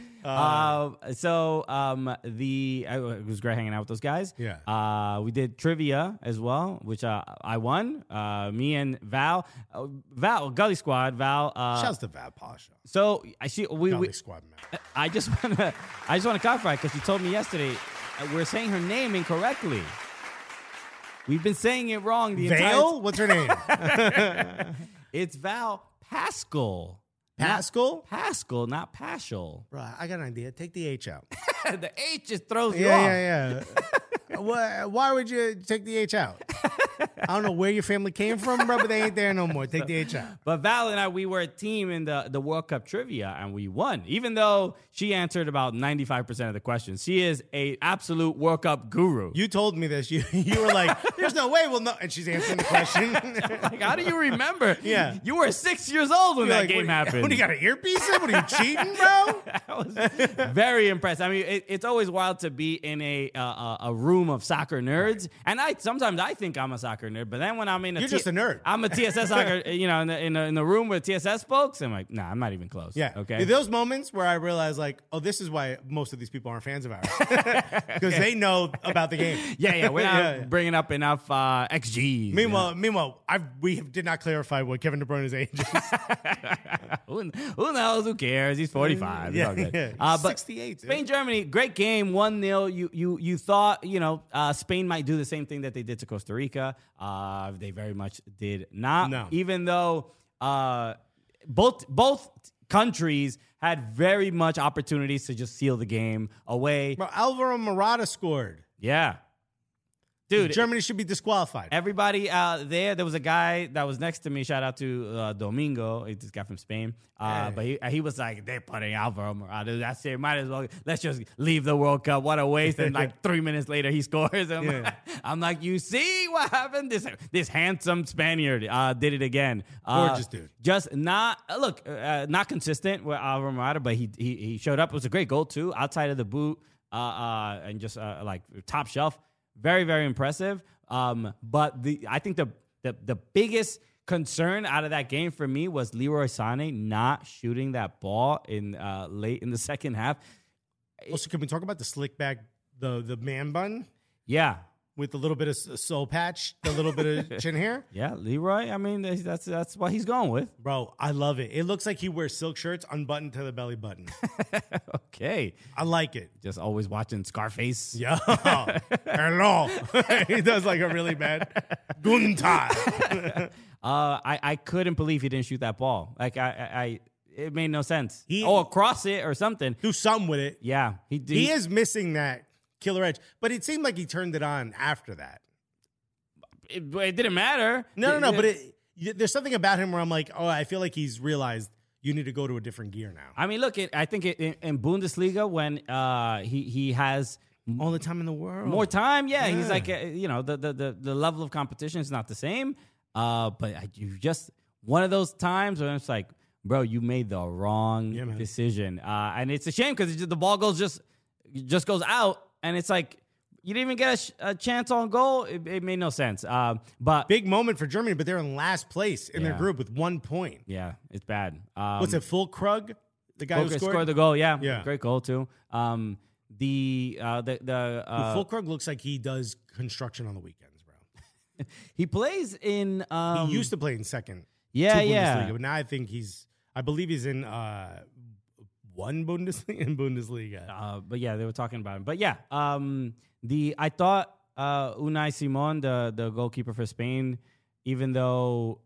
It was great hanging out with those guys. Yeah. We did trivia as well, which I won. Me and Val, Gully Squad. Val. Shouts to Val Pasha. So Gully Squad, man. I just want to clarify because you told me yesterday. we're saying her name incorrectly. We've been saying it wrong the Vale? What's her name? It's Val Pascal. Pascal? Pascal, not Paschal. Bro, I got an idea. Take the H out. The H just throws you off. Yeah. Why would you take the H out? I don't know where your family came from, bro, but they ain't there no more. Take the H out. But Val and I, we were a team in the World Cup trivia, and we won. Even though she answered about 95% of the questions. She is a absolute World Cup guru. You told me this. You were like, there's no way we'll know. And she's answering the question. Like, how do you remember? Yeah. You were 6 years old when that game happened. What, you got an earpiece in? What are you cheating, bro? I was very impressed. I mean, it's always wild to be in a room of soccer nerds, and sometimes I think I'm a soccer nerd, but then when I'm in you're just a nerd. I'm a TSS soccer, in the room with TSS folks. I'm like, nah, I'm not even close. Yeah. Okay. Those moments where I realize, like, oh, this is why most of these people aren't fans of ours because they know about the game. Yeah. We're not bringing up enough XGs. Meanwhile, we did not clarify what Kevin De Bruyne's age is. Who knows? Who cares? He's 45. It's all good. But 68. Spain, Germany, great game, 1-0. You thought Spain might do the same thing that they did to Costa Rica. They very much did not. No. Even though both countries had very much opportunities to just seal the game away. Bro, Alvaro Morata scored. Yeah. Dude, Germany should be disqualified. Everybody out there was a guy that was next to me. Shout out to Domingo, this guy from Spain. But he was like, they're putting Alvaro Morata. That's it. Might as well. Let's just leave the World Cup. What a waste. And like 3 minutes later, he scores. I'm like, you see what happened? This handsome Spaniard did it again. Gorgeous dude. Just not consistent with Alvaro Morata, but he showed up. It was a great goal too, outside of the boot, and just like top shelf. Very, very impressive. But I think the biggest concern out of that game for me was Leroy Sané not shooting that ball in late in the second half. Also, can we talk about the slick back, the man bun? Yeah. With a little bit of soul patch, a little bit of chin hair. Yeah, Leroy. I mean, that's what he's going with. Bro, I love it. It looks like he wears silk shirts unbuttoned to the belly button. Okay. I like it. Just always watching Scarface. Yeah. Hello. He does like a really bad Gunther. I couldn't believe he didn't shoot that ball. Like, it made no sense. Across it or something. Do something with it. Yeah. He is missing that killer edge, but it seemed like he turned it on after that. It didn't matter. No, but there's something about him where I'm like, oh, I feel like he's realized you need to go to a different gear now. I mean, look, I think in Bundesliga when he has all the time in the world, more time, he's like, the level of competition is not the same. But you just one of those times where it's like, bro, you made the wrong decision, and it's a shame because the ball goes just goes out. And it's like, you didn't even get a chance on goal. It made no sense. But big moment for Germany, but they're in last place in their group with 1 point. Yeah, it's bad. What's it, Füllkrug? The guy who scored the goal, yeah. Great goal, too. Füllkrug looks like he does construction on the weekends, bro. He plays in... he used to play in second. Yeah. But now I believe he's in... one Bundesliga. But yeah, they were talking about him. But yeah, I thought Unai Simon, the goalkeeper for Spain, even though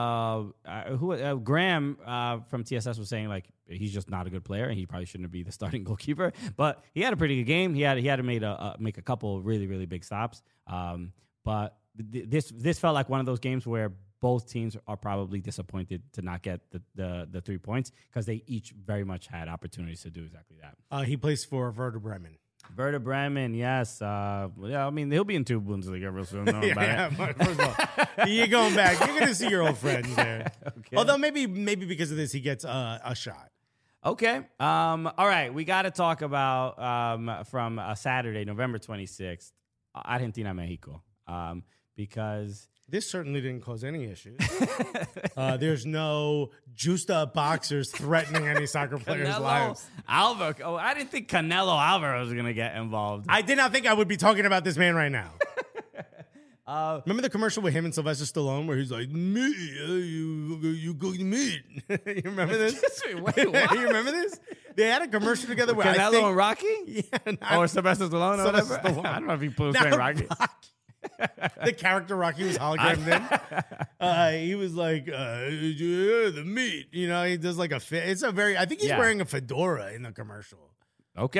Graham from TSS was saying like he's just not a good player and he probably shouldn't be the starting goalkeeper, but he had a pretty good game. He had to make a couple really, really big stops. But this felt like one of those games where both teams are probably disappointed to not get the 3 points because they each very much had opportunities to do exactly that. He plays for Werder Bremen. Werder Bremen, yes. I mean, he'll be in 2 Bundesliga real soon. First of all, you're going back. You're going to see your old friends there. Okay. Although maybe because of this, he gets a shot. Okay. All right. We got to talk about from Saturday, November 26th, Argentina, Mexico. Because... this certainly didn't cause any issues. There's no juiced-up boxers threatening any soccer players' lives. Alvaro. Oh, I didn't think Canelo Alvarez was going to get involved. I did not think I would be talking about this man right now. Remember the commercial with him and Sylvester Stallone where he's like, meat, you cook meat. You remember this? Wait, what? You remember this? They had a commercial together where Canelo and Rocky? Yeah, Or Sylvester Stallone or Sylvester whatever? Stallone. I don't know if he was Not saying Rocky. The character Rocky was hologrammed in. He was like, the meat. You know, he does like I think he's wearing a fedora in the commercial. Okay,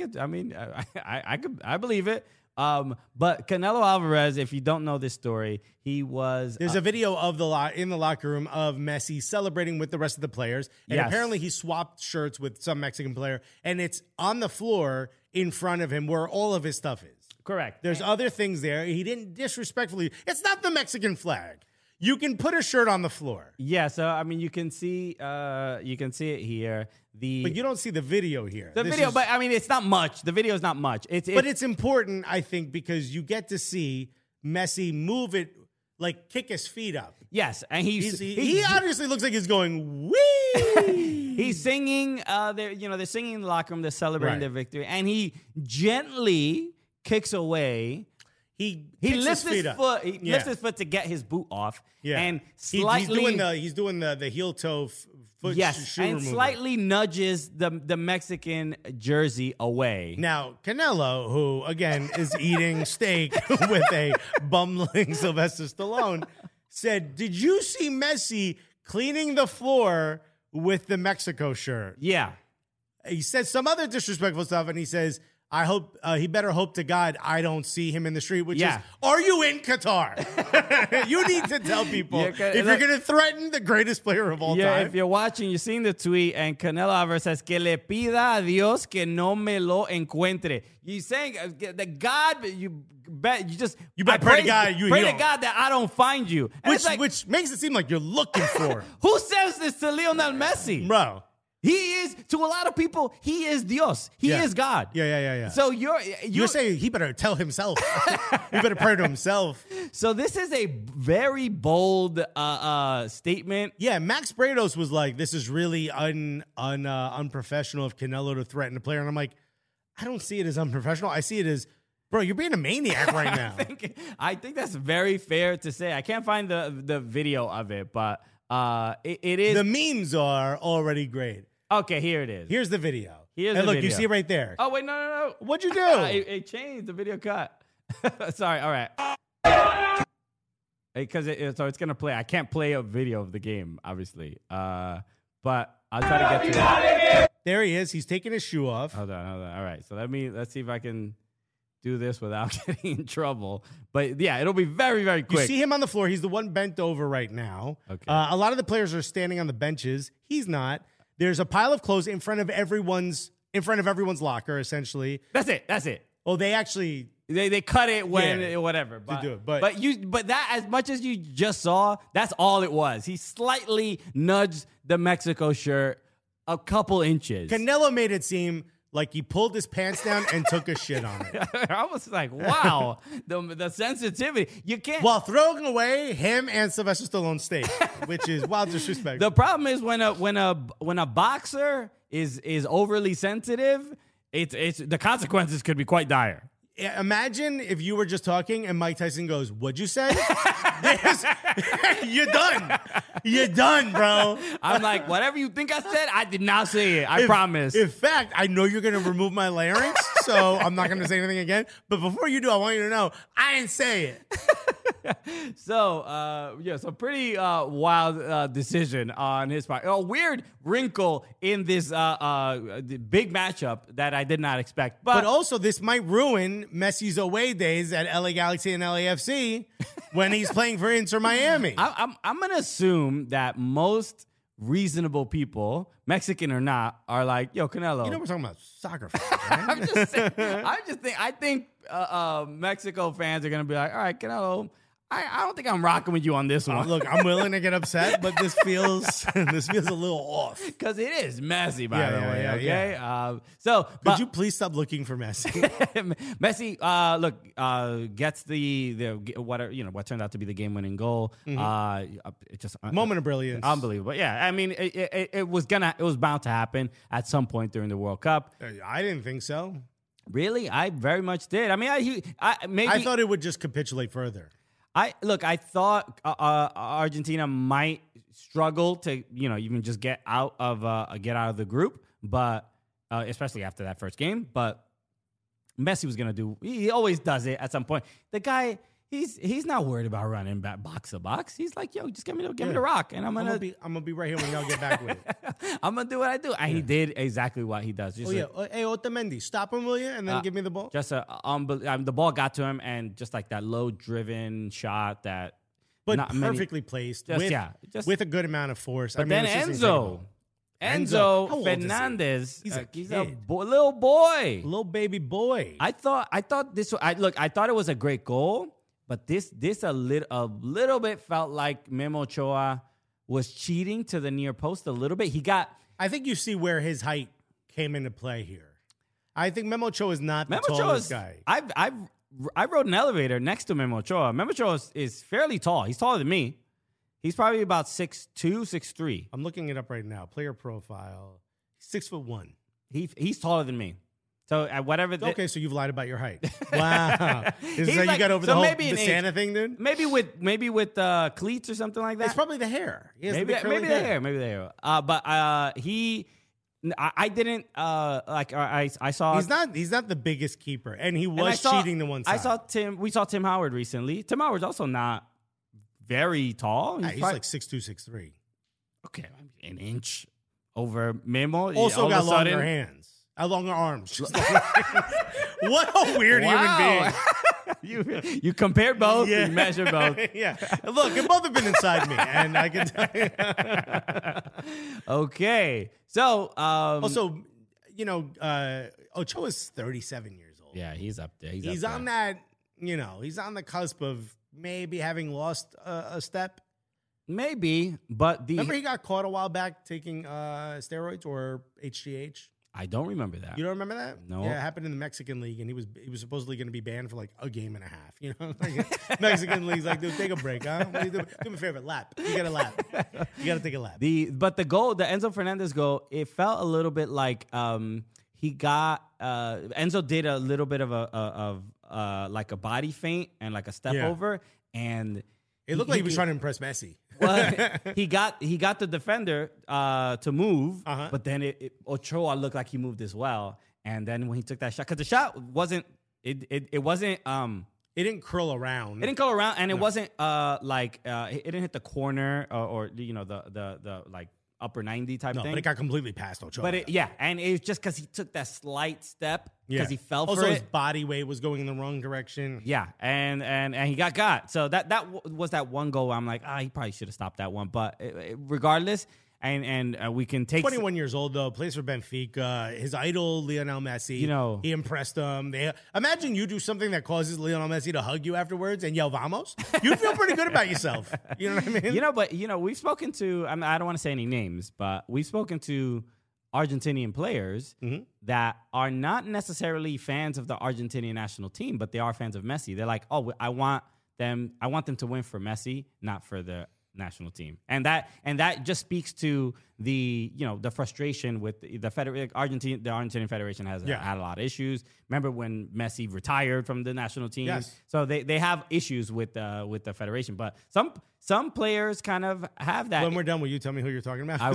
I believe it. But Canelo Alvarez, if you don't know this story, he was. There's a video of in the locker room of Messi celebrating with the rest of the players, and apparently he swapped shirts with some Mexican player, and it's on the floor in front of him where all of his stuff is. Correct. There's other things there. He didn't disrespectfully. It's not the Mexican flag. You can put a shirt on the floor. Yeah, so I mean, you can see it here. But you don't see the video here. But I mean, it's not much. The video is not much. But it's important, I think, because you get to see Messi move it, like kick his feet up. Yes, and he obviously looks like he's going wee. He's singing. They're singing in the locker room. They're celebrating their victory, and he gently kicks away. He lifts his foot. He lifts his foot to get his boot off. Yeah, and slightly he's doing the heel toe foot. Yes, shoe and remover. slightly nudges the Mexican jersey away. Now Canelo, who again is eating steak with a bumbling Sylvester Stallone, said, "Did you see Messi cleaning the floor with the Mexico shirt?" Yeah, he said some other disrespectful stuff, and he says, I hope he better hope to God I don't see him in the street, which is, are you in Qatar? You need to tell people if you're going to threaten the greatest player of all time. Yeah, if you're watching, you're seeing the tweet, and Canelo Alvarez says, que le pida a Dios que no me lo encuentre. You're saying that God, you better pray to God. Pray to God that I don't find you. Which makes it seem like you're looking for him. Who says this to Lionel Messi? Bro. He is, to a lot of people, he is Dios. He is God. Yeah. So you're saying he better tell himself. He better pray to himself. So this is a very bold statement. Yeah, Max Brados was like, this is really unprofessional of Canelo to threaten a player. And I'm like, I don't see it as unprofessional. I see it as, bro, you're being a maniac right now. I think that's very fair to say. I can't find the video of it, but it is. The memes are already great. Okay, here it is. Here's the video. Look, you see it right there. Oh, wait, no. What'd you do? It changed. The video cut. Sorry, all right. Because so it's going to play. I can't play a video of the game, obviously. But I'll try to get to it. There he is. He's taking his shoe off. Hold on. All right. So let's see if I can do this without getting in trouble. But yeah, it'll be very, very quick. You see him on the floor. He's the one bent over right now. Okay. A lot of the players are standing on the benches. He's not. There's a pile of clothes in front of everyone's locker, essentially. That's it. Oh, they actually they cut it when whatever. But, to do it. But that, as much as you just saw, that's all it was. He slightly nudged the Mexico shirt a couple inches. Canelo made it seem like he pulled his pants down and took a shit on it. I was like, wow, the sensitivity. You can't. While throwing away him and Sylvester Stallone's steak, which is wild disrespect. The problem is when a boxer is overly sensitive, it's the consequences could be quite dire. Imagine if you were just talking and Mike Tyson goes, "What'd you say?" You're done. You're done, bro. I'm like, whatever you think I said, I did not say it. I promise. In fact, I know you're going to remove my larynx, so I'm not going to say anything again. But before you do, I want you to know, I didn't say it. So pretty wild decision on his part. A weird wrinkle in this big matchup that I did not expect. But also, this might ruin Messi's away days at LA Galaxy and LAFC when he's playing for Inter Miami. I'm going to assume that most reasonable people, Mexican or not, are like, yo, Canelo. You know we're talking about soccer fans, right? I'm just saying. I think Mexico fans are going to be like, all right, Canelo, I don't think I'm rocking with you on this one. Look, I'm willing to get upset, but this feels a little off. Because it is Messi, by the way. Okay. Yeah. Could you please stop looking for Messi? Messi, gets what turned out to be the game-winning goal. It just moment of brilliance, unbelievable. Yeah, I mean, it was bound to happen at some point during the World Cup. I didn't think so. Really, I very much did. I mean, I thought it would just capitulate further. I thought Argentina might struggle to, even just get out of the group, but especially after that first game. But Messi was gonna do. He always does it at some point. The guy, he's not worried about running back box to box. He's like, yo, just give me the rock, and I'm gonna be right here when y'all get back with it. I'm gonna do what I do. And he did exactly what he does. Just hey, Otamendi, stop him, will you? And then give me the ball. Just the ball got to him, and just like that low driven shot that. But perfectly placed with a good amount of force. But then Enzo Fernandez, he's a little boy, little baby boy. I thought it was a great goal, but this a little bit felt like Memo Ochoa was cheating to the near post a little bit. I think you see where his height came into play here. I think Memo Ochoa is not the tallest guy. I rode an elevator next to Memo Ochoa. Memo Ochoa is fairly tall. He's taller than me. He's probably about 6'2", 6'3". I'm looking it up right now. Player profile. 6'1". He's taller than me. So whatever. Okay, so you've lied about your height. Wow. This is how you got over the Santa thing, dude? Maybe with cleats or something like that. It's probably the hair. Maybe the hair. But I didn't I saw he's not the biggest keeper, and he was cheating the one side. We saw Tim Howard recently. Tim Howard's also not very tall. He's like 6'2", 6'3". Okay, an inch over Memo. Also got longer hands. Longer arms. What a weird human being. You compared both, you measured both. Yeah. Look, they both have been inside me, and I can tell you. Okay. So, also, Ochoa's 37 years old. Yeah, he's up there. He's on that, he's on the cusp of maybe having lost a step. Maybe, but remember he got caught a while back taking steroids or HGH? I don't remember that. You don't remember that? No. Yeah, it happened in the Mexican League, and he was supposedly going to be banned for like a game and a half. Like Mexican League's like, dude, take a break, huh? What do you do? Do me a favor, lap. You got a lap. You got to take a lap. But the goal, the Enzo Fernandez goal, it felt a little bit like he got Enzo did a little bit of like a body feint and like a step over, and it looked like he was trying to impress Messi. Well, he got the defender to move, but then Ochoa looked like he moved as well. And then when he took that shot, because the shot wasn't it wasn't it didn't curl around. It didn't curl around, and it wasn't it didn't hit the corner or the like upper 90 type thing. But it got completely past Ochoa. But and it was just because he took that slight step because he fell for it. Also, his body weight was going in the wrong direction. Yeah, and he got. So that was that one goal where I'm like, he probably should have stopped that one. But regardless, and we can take 21 years old though, plays for Benfica. His idol Lionel Messi. He impressed them. Imagine you do something that causes Lionel Messi to hug you afterwards and yell "Vamos." You'd feel pretty good about yourself. You know what I mean? But we've spoken to. I don't want to say any names, but we've spoken to Argentinian players that are not necessarily fans of the Argentinian national team, but they are fans of Messi. They're like, I want them to win for Messi, not for the national team. And that just speaks to the frustration with the Argentinian Federation has had a lot of issues. Remember when Messi retired from the national team? Yes. So they have issues with the federation, but some players kind of have that. When we're done, will you tell me who you're talking about?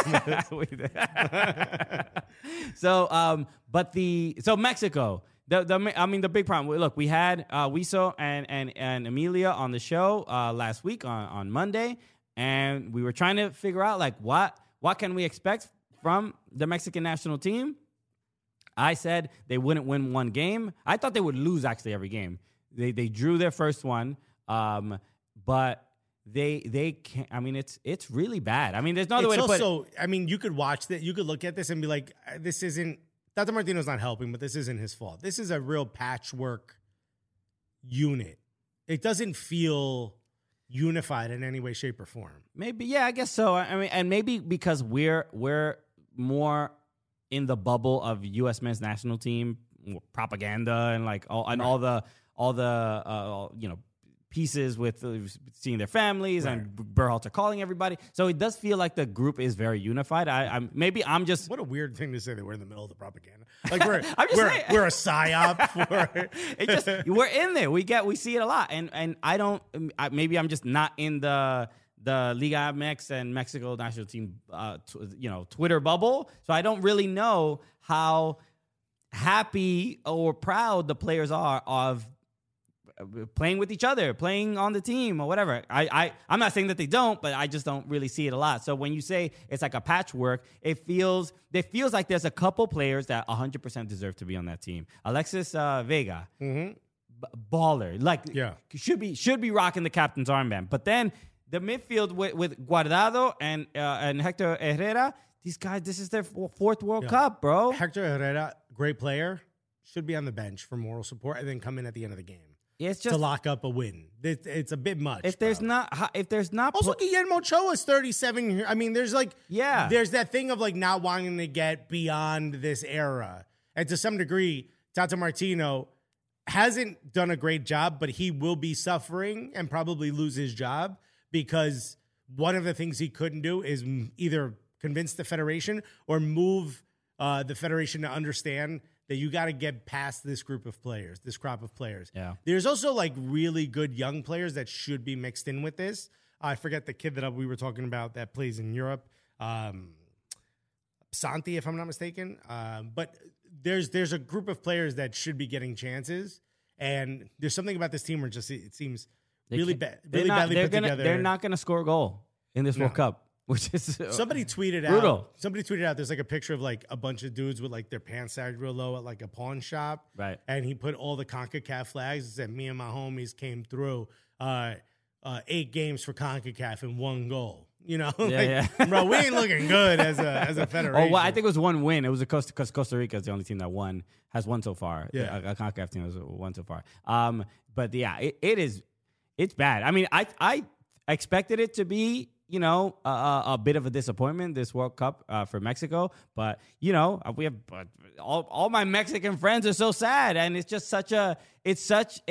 So Mexico. The big problem. Look, we had Wiso and Emilia on the show last week on Monday, and we were trying to figure out like what can we expect from the Mexican national team. I said they wouldn't win one game. I thought they would lose actually every game. They drew their first one, but they can't. I mean, it's really bad. I mean, there's no other way to put it. I mean, you could watch that. You could look at this and be like, this isn't. Tata Martino's not helping, but this isn't his fault. This is a real patchwork unit. It doesn't feel unified in any way, shape, or form. Maybe, yeah, I guess so. I mean, and maybe because we're more in the bubble of U.S. men's national team propaganda and like all the pieces with seeing their families and Berhalter calling everybody. So it does feel like the group is very unified. I'm just What a weird thing to say that we're in the middle of the propaganda. Like we're saying. we're a psyop for it just we're in there. We see it a lot, and I don't. Maybe I'm just not in the Liga MX and Mexico national team, Twitter bubble. So I don't really know how happy or proud the players are of playing with each other, playing on the team or whatever. I'm not saying that they don't, but I just don't really see it a lot. So when you say it's like a patchwork, it feels like there's a couple players that 100% deserve to be on that team. Alexis Vega, baller, like should be rocking the captain's armband. But then the midfield with Guardado and Hector Herrera, these guys, this is their fourth World Cup, bro. Hector Herrera, great player, should be on the bench for moral support and then come in at the end of the game. It's just to lock up a win. It's a bit much. If there's not also Guillermo Ochoa is 37. I mean, there's there's that thing of like not wanting to get beyond this era, and to some degree, Tata Martino hasn't done a great job, but he will be suffering and probably lose his job because one of the things he couldn't do is either convince the federation or move the federation to understand that you got to get past this crop of players. Yeah. There's also like really good young players that should be mixed in with this. I forget the kid that we were talking about that plays in Europe. Santi, if I'm not mistaken. But there's a group of players that should be getting chances. And there's something about this team where just it seems really badly put together. They're not going to score a goal in this World Cup. Which is somebody tweeted brutal. out. There's like a picture of like a bunch of dudes with like their pants sagged real low at like a pawn shop, right? And he put all the CONCACAF flags and said, "Me and my homies came through 8 games for CONCACAF and 1 goal." You know, bro, we ain't looking good as a federation. Oh, well, I think it was 1 win. It was because Costa Rica is the only team that has won so far. Yeah, a CONCACAF team has won so far. But yeah, it's bad. I mean, I expected it to be, a bit of a disappointment, this World Cup for Mexico. But, we have all my Mexican friends are so sad. And it's just it's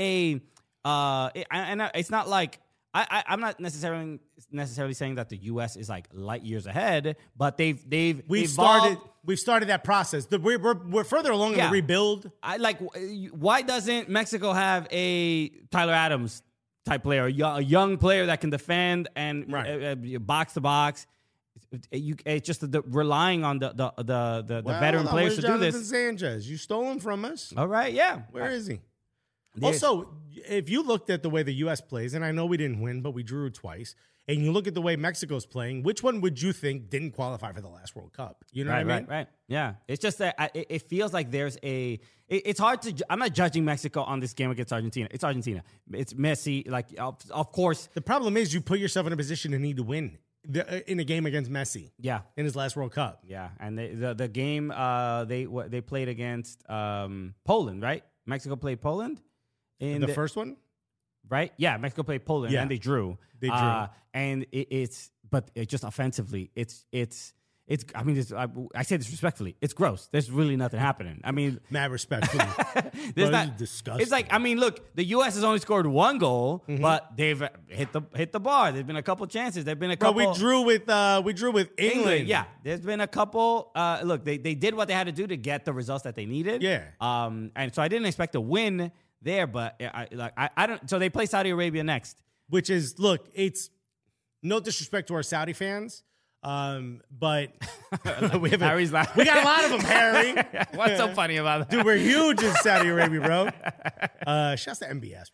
not like, I'm not necessarily saying that the U.S. is like light years ahead, but we've started that process. We're further along in the rebuild. Why doesn't Mexico have a Tyler Adams type player, a young player that can defend and box to box? It's just relying on the veteran players to do this. Jonathan Sanchez, you stole him from us. All right, yeah. Where is he? Also, if you looked at the way the U.S. plays, and I know we didn't win, but we drew twice, and you look at the way Mexico's playing, which one would you think didn't qualify for the last World Cup? You know what I mean? Right. Yeah. It's just that it feels like there's it's hard to, I'm not judging Mexico on this game against Argentina. It's Argentina. It's Messi. Like, of course. The problem is you put yourself in a position to need to win in a game against Messi. Yeah. In his last World Cup. Yeah. And the game they played against Poland, right? Mexico played Poland. In the first one? Right? Yeah, Mexico played Poland and they drew. And it's just offensively, I mean, I say this respectfully, it's gross. There's really nothing happening. I mean, mad respectfully. There's not disgusting. It's like, I mean, look, the U.S. has only scored 1 goal, but they've hit the bar. There's been a couple chances. There've been a couple. But we drew with England. Yeah, there's been a couple. Look, they did what they had to do to get the results that they needed. Yeah. And so I didn't expect a win there, but I don't. So they play Saudi Arabia next, which is, look, it's no disrespect to our Saudi fans, but we got a lot of them, Harry. What's so funny about that? Dude, we're huge in Saudi Arabia, bro. Shouts to MBS,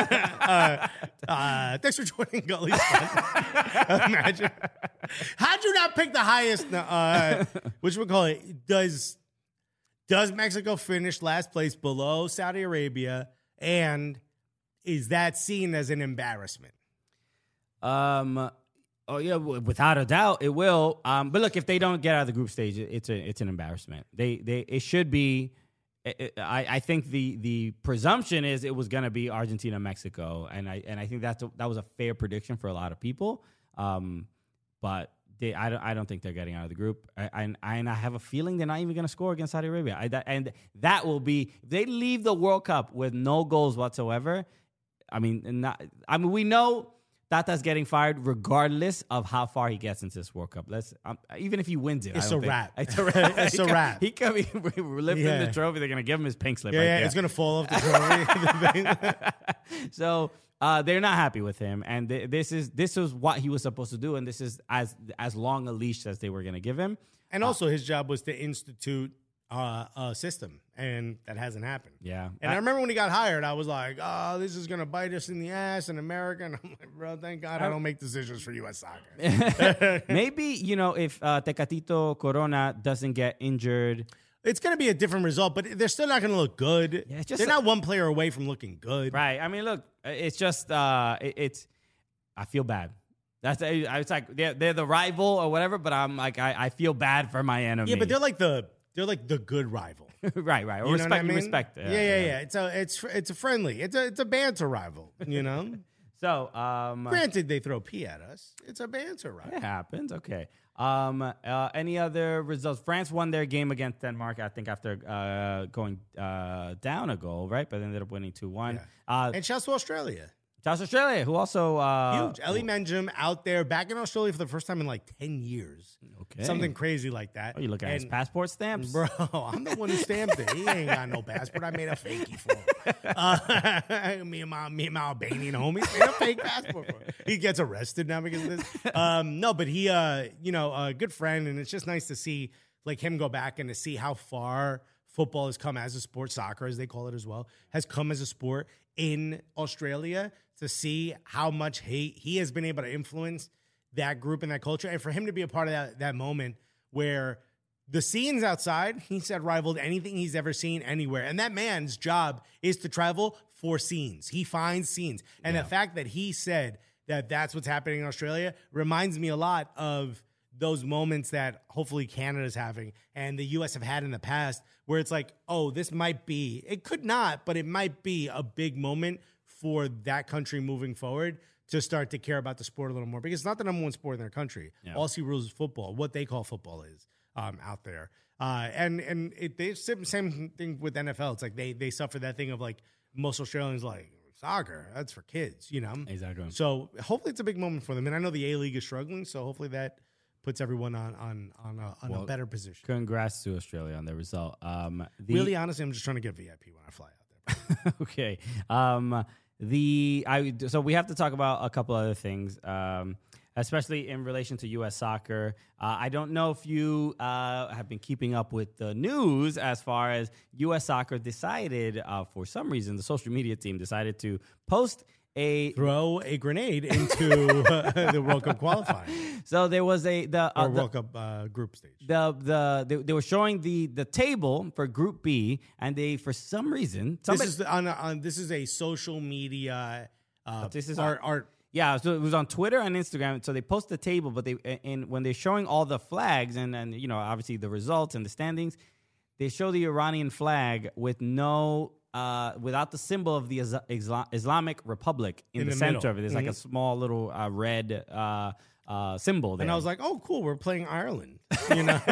bro. Thanks for joining Gully's Fun. Imagine. How'd you not pick the highest? Which we call it? Does Mexico finish last place below Saudi Arabia, and is that seen as an embarrassment? Oh yeah, without a doubt, it will. But look, if they don't get out of the group stage, it's an embarrassment. It should be. I think the presumption is it was going to be Argentina, Mexico, and I think that was a fair prediction for a lot of people. But I don't think they're getting out of the group. And I have a feeling they're not even going to score against Saudi Arabia. And that will be, if they leave the World Cup with no goals whatsoever, we know Tata's getting fired regardless of how far he gets into this World Cup. Even if he wins it, It's I a don't think- wrap. It's a wrap. It's a wrap. He could be lifting Yeah. the trophy. They're gonna give him his pink slip. Yeah, right yeah, there. it's gonna fall off the trophy. So they're not happy with him, and this is what he was supposed to do, and this is as long a leash as they were going to give him. And also, his job was to institute a system, and that hasn't happened. Yeah. And I remember when he got hired, I was like, "Oh, this is gonna bite us in the ass in America." And I'm like, "Bro, thank God I don't make decisions for U.S. soccer." Maybe if Tecatito Corona doesn't get injured. It's gonna be a different result, but they're still not gonna look good. Yeah, it's just they're not one player away from looking good. Right. I mean, look, it's just I feel bad. It's like they're the rival or whatever, but I'm like I feel bad for my enemy. Yeah, but they're like the good rival. right. Or You know respect, what I mean? respect. Yeah. It's a friendly. It's a banter rival. You know. So Granted, they throw pee at us. It's a banter rival. it happens. Okay. Any other results? France won their game against Denmark, I think, after going down a goal, right? But they ended up winning 2-1. And shouts to Australia. South Australia, who also Huge. Ellie Menjum out there back in Australia for the first time in like 10 years. Okay. Something crazy like that. Oh, you look at his And, passport stamps, Bro, I'm the one who stamped it. He ain't got no passport. I made a fakey for him. Me and my Albanian homies made a fake passport for him. He gets arrested now because of this. No, but he, a good friend, and it's just nice to see like him go back and to see how far football has come as a sport, soccer as they call it as well, has come as a sport in Australia, to see how much he has been able to influence that group and that culture. And for him to be a part of that moment where the scenes outside, he said, rivaled anything he's ever seen anywhere. And that man's job is to travel for scenes. He finds scenes. And the fact that he said that that's what's happening in Australia reminds me a lot of those moments that hopefully Canada's having and the U.S. have had in the past, where it's like, oh, this might be, it could not, but it might be a big moment for that country moving forward to start to care about the sport a little more, because it's not the number one sport in their country. Yeah. All see rules is football, what they call football is out there. And they same thing with NFL. It's like they suffer that thing of like most Australians like soccer, that's for kids, you know? Exactly. So hopefully it's a big moment for them. And I know the A-League is struggling, so hopefully that puts everyone on a better position. Congrats to Australia on the result. Really, honestly, I'm just trying to get VIP when I fly out there. Okay. So we have to talk about a couple other things, especially in relation to U.S. soccer. I don't know if you have been keeping up with the news as far as U.S. soccer decided, for some reason, the social media team decided to post throw a grenade into the World Cup qualifying. So there was World Cup group stage. They were showing the table for Group B, and they, for some reason, This is a social media. This is art. Yeah, so it was on Twitter and Instagram. So they post the table, but when they're showing all the flags and obviously the results and the standings, they show the Iranian flag with no. Without the symbol of the Islamic Republic in the center middle. of it. There's like a small little red symbol there. And I was like, oh, cool, we're playing Ireland, you know?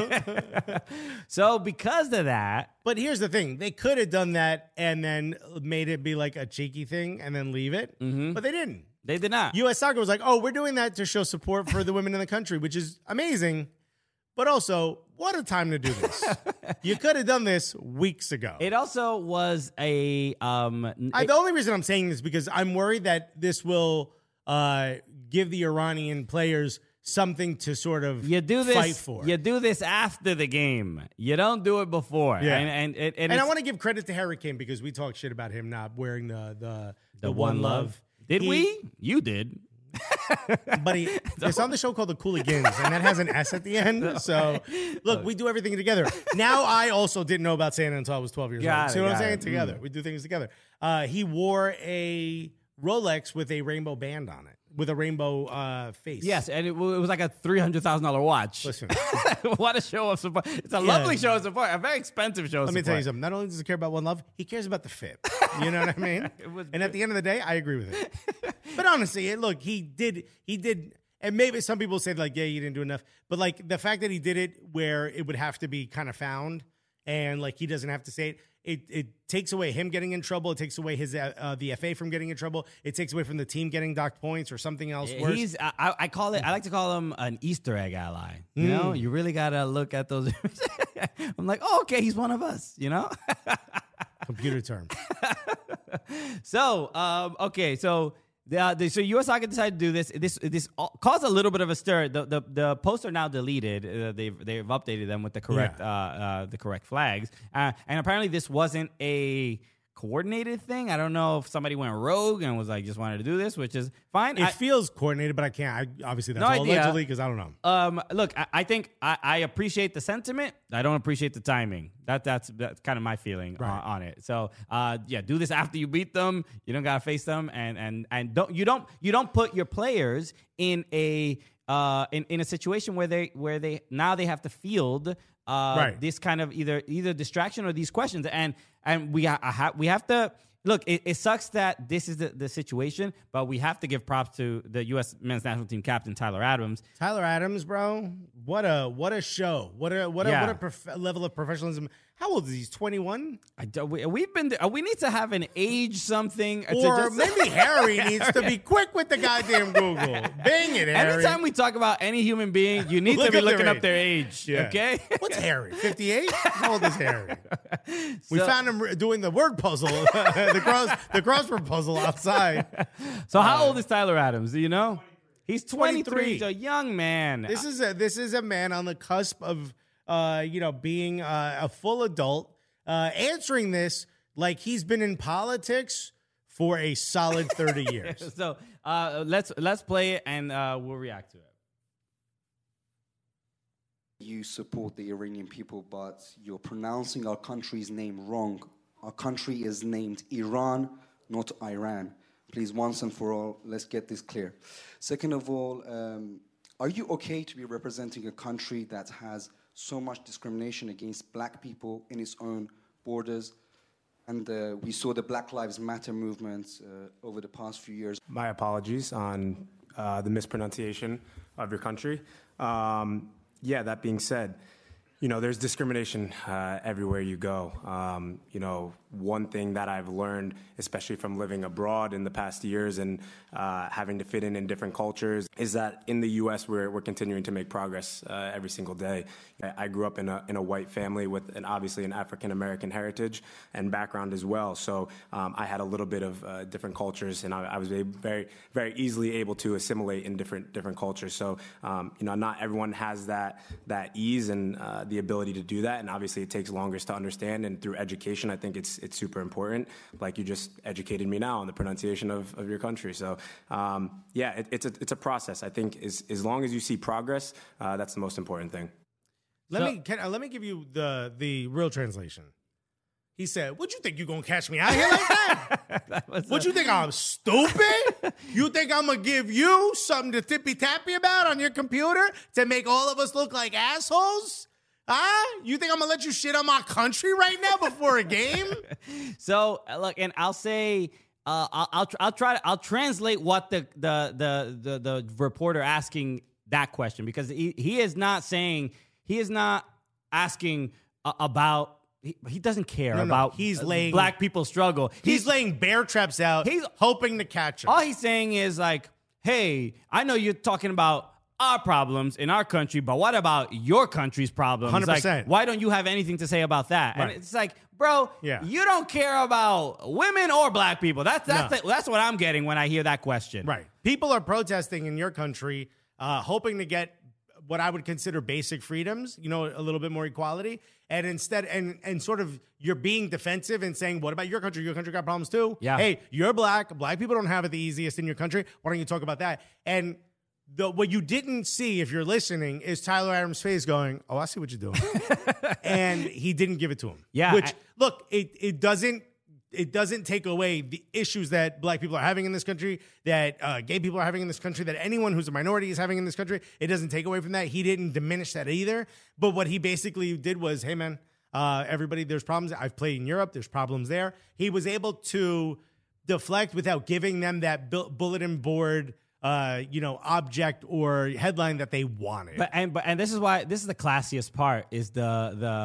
So because of that... But here's the thing. They could have done that and then made it be like a cheeky thing and then leave it. Mm-hmm. But they didn't. They did not. U.S. Soccer was like, oh, we're doing that to show support for the women in the country, which is amazing. But also, what a time to do this. You could have done this weeks ago. It also was the only reason I'm saying this is because I'm worried that this will give the Iranian players something to sort of fight for. You do this after the game. You don't do it before. Yeah. And I want to give credit to Harry Kane because we talked shit about him not wearing the One Love. Did we? You did. But it's on the show called The Cooligans, and that has an S at the end. So, look, we do everything together. Now, I also didn't know about Santa until I was 12 years old. See what I'm saying? Together. We do things together. He wore a Rolex with a rainbow band on it, with a rainbow face. Yes, and it was like a $300,000 watch. Listen. What a show of support. It's a lovely show of support, a very expensive show of support. Let me tell you something. Not only does he care about One Love, he cares about the fit. You know what I mean? And at the end of the day, I agree with it. But honestly, look, he did, and maybe some people say like, yeah, you didn't do enough. But like the fact that he did it where it would have to be kind of found and like he doesn't have to say it, it takes away him getting in trouble. It takes away his the FA from getting in trouble. It takes away from the team getting docked points or something else worse. I like to call him an Easter egg ally. You know, you really gotta look at those. I'm like, oh, okay, he's one of us. You know, Computer term. So okay, so. So U.S. Soccer decided to do this. This caused a little bit of a stir. The posts are now deleted. They've updated them with the correct flags. And apparently this wasn't a coordinated thing. I don't know if somebody went rogue and was like just wanted to do this, which is fine. It feels coordinated, but I can't. Obviously that's all allegedly because I don't know. Look, I think I appreciate the sentiment. I don't appreciate the timing. That's kind of my feeling on it. So do this after you beat them. You don't gotta face them, and you don't put your players in a situation where they now they have to field this kind of either distraction or these questions, and we have to. Look, it sucks that this is the situation, but we have to give props to the U.S. men's national team captain Tyler Adams. Tyler Adams, bro, what a show! What a level of professionalism. How old is he? 21. We need to have an age something, or maybe Harry needs to be quick with the goddamn Google. Bang it, Harry. Anytime we talk about any human being, you need to be looking up their age. Yeah. Okay. What's Harry? 58. How old is Harry? We found him doing the word puzzle, the crossword puzzle outside. So how old is Tyler Adams? Do you know? He's 23. He's a young man. This is a man on the cusp of being a full adult, answering this like he's been in politics for a solid 30 years. So let's play it and we'll react to it. You support the Iranian people, but you're pronouncing our country's name wrong. Our country is named Iran, not Iran. Please, once and for all, let's get this clear. Second of all, are you okay to be representing a country that has so much discrimination against black people in its own borders? And we saw the Black Lives Matter movement over the past few years. My apologies on the mispronunciation of your country. That being said, there's discrimination everywhere you go. One thing that I've learned, especially from living abroad in the past years and having to fit in different cultures, is that in the U.S. we're continuing to make progress every single day. I grew up in a white family with obviously an African American heritage and background as well. So I had a little bit of different cultures, and I was very, very easily able to assimilate in different cultures. So not everyone has that ease and the ability to do that, and obviously it takes longer to understand. And through education, I think it's super important. Like you just educated me now on the pronunciation of your country. So it's a process. I think as long as you see progress, that's the most important thing. Let me give you the real translation. He said, "What you think you gonna catch me out here like that? What you think I'm stupid? You think I'm gonna give you something to tippy tappy about on your computer to make all of us look like assholes? Huh? You think I'm gonna let you shit on my country right now before a game?" So look, and I'll say, I'll translate what the reporter asking that question, because he is not asking about. He doesn't care about he's laying black people's struggle. He's laying bear traps out. He's hoping to catch them. All he's saying is like, "Hey, I know you're talking about our problems in our country, but what about your country's problems? 100%. Like, why don't you have anything to say about that?" Right. And it's like, bro, you don't care about women or black people. That's what I'm getting when I hear that question. Right. People are protesting in your country, hoping to get what I would consider basic freedoms, a little bit more equality. And instead, and sort of you're being defensive and saying, what about your country? Your country got problems too. Yeah. Hey, you're black. Black people don't have it the easiest in your country. Why don't you talk about that? And what you didn't see, if you're listening, is Tyler Adams' face going, "Oh, I see what you're doing." And he didn't give it to him. Yeah. Which, look, it doesn't take away the issues that black people are having in this country, that gay people are having in this country, that anyone who's a minority is having in this country. It doesn't take away from that. He didn't diminish that either. But what he basically did was, "Hey, man, everybody, there's problems. I've played in Europe. There's problems there." He was able to deflect without giving them that bulletin board object or headline that they wanted. But this is the classiest part is the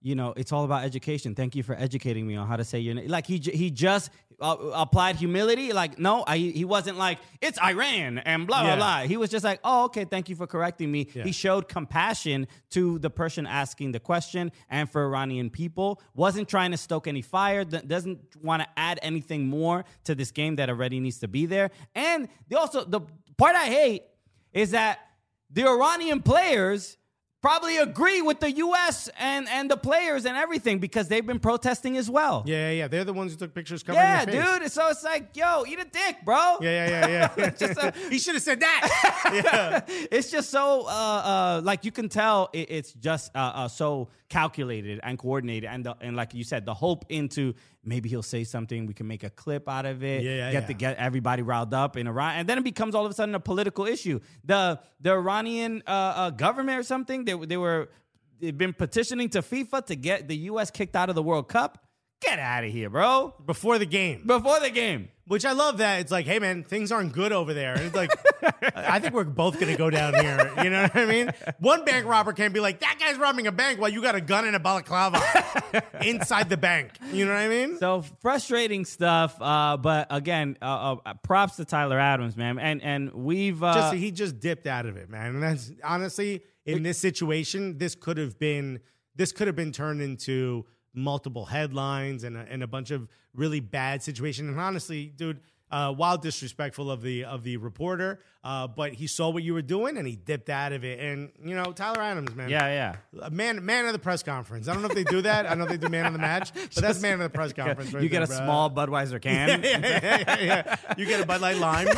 it's all about education. Thank you for educating me on how to say your name. Like he just applied humility. Like, no, he wasn't like, it's Iran and blah, blah, blah. He was just like, oh, okay, thank you for correcting me. Yeah. He showed compassion to the person asking the question and for Iranian people. Wasn't trying to stoke any fire. Doesn't want to add anything more to this game that already needs to be there. And the part I hate is that the Iranian players probably agree with the U.S. and the players and everything because they've been protesting as well. Yeah. They're the ones who took pictures covering their face. Yeah, dude. So it's like, yo, eat a dick, bro. Yeah. He should have said that. It's just so, like you can tell it's just so calculated and coordinated. And like you said, the hope into maybe he'll say something, we can make a clip out of it, get everybody riled up in Iran. And then it becomes all of a sudden a political issue. The Iranian government or something, they've been petitioning to FIFA to get the U.S. kicked out of the World Cup. Get out of here, bro. Before the game. Which I love that. It's like, hey, man, things aren't good over there. And it's like, I think we're both going to go down here. You know what I mean? One bank robber can't be like, that guy's robbing a bank while you got a gun and a balaclava inside the bank. You know what I mean? So frustrating stuff. But again, props to Tyler Adams, man. And we've... he just dipped out of it, man. And that's honestly, in this situation, this could have been turned into multiple headlines and a bunch of really bad situations. And honestly, dude, while disrespectful of the reporter, but he saw what you were doing and he dipped out of it. And Tyler Adams, man, man of the press conference. I don't know if they do that. I know they do man of the match, but that's man of the press conference. Right you get a small Budweiser can. Yeah. You get a Bud Light Lime.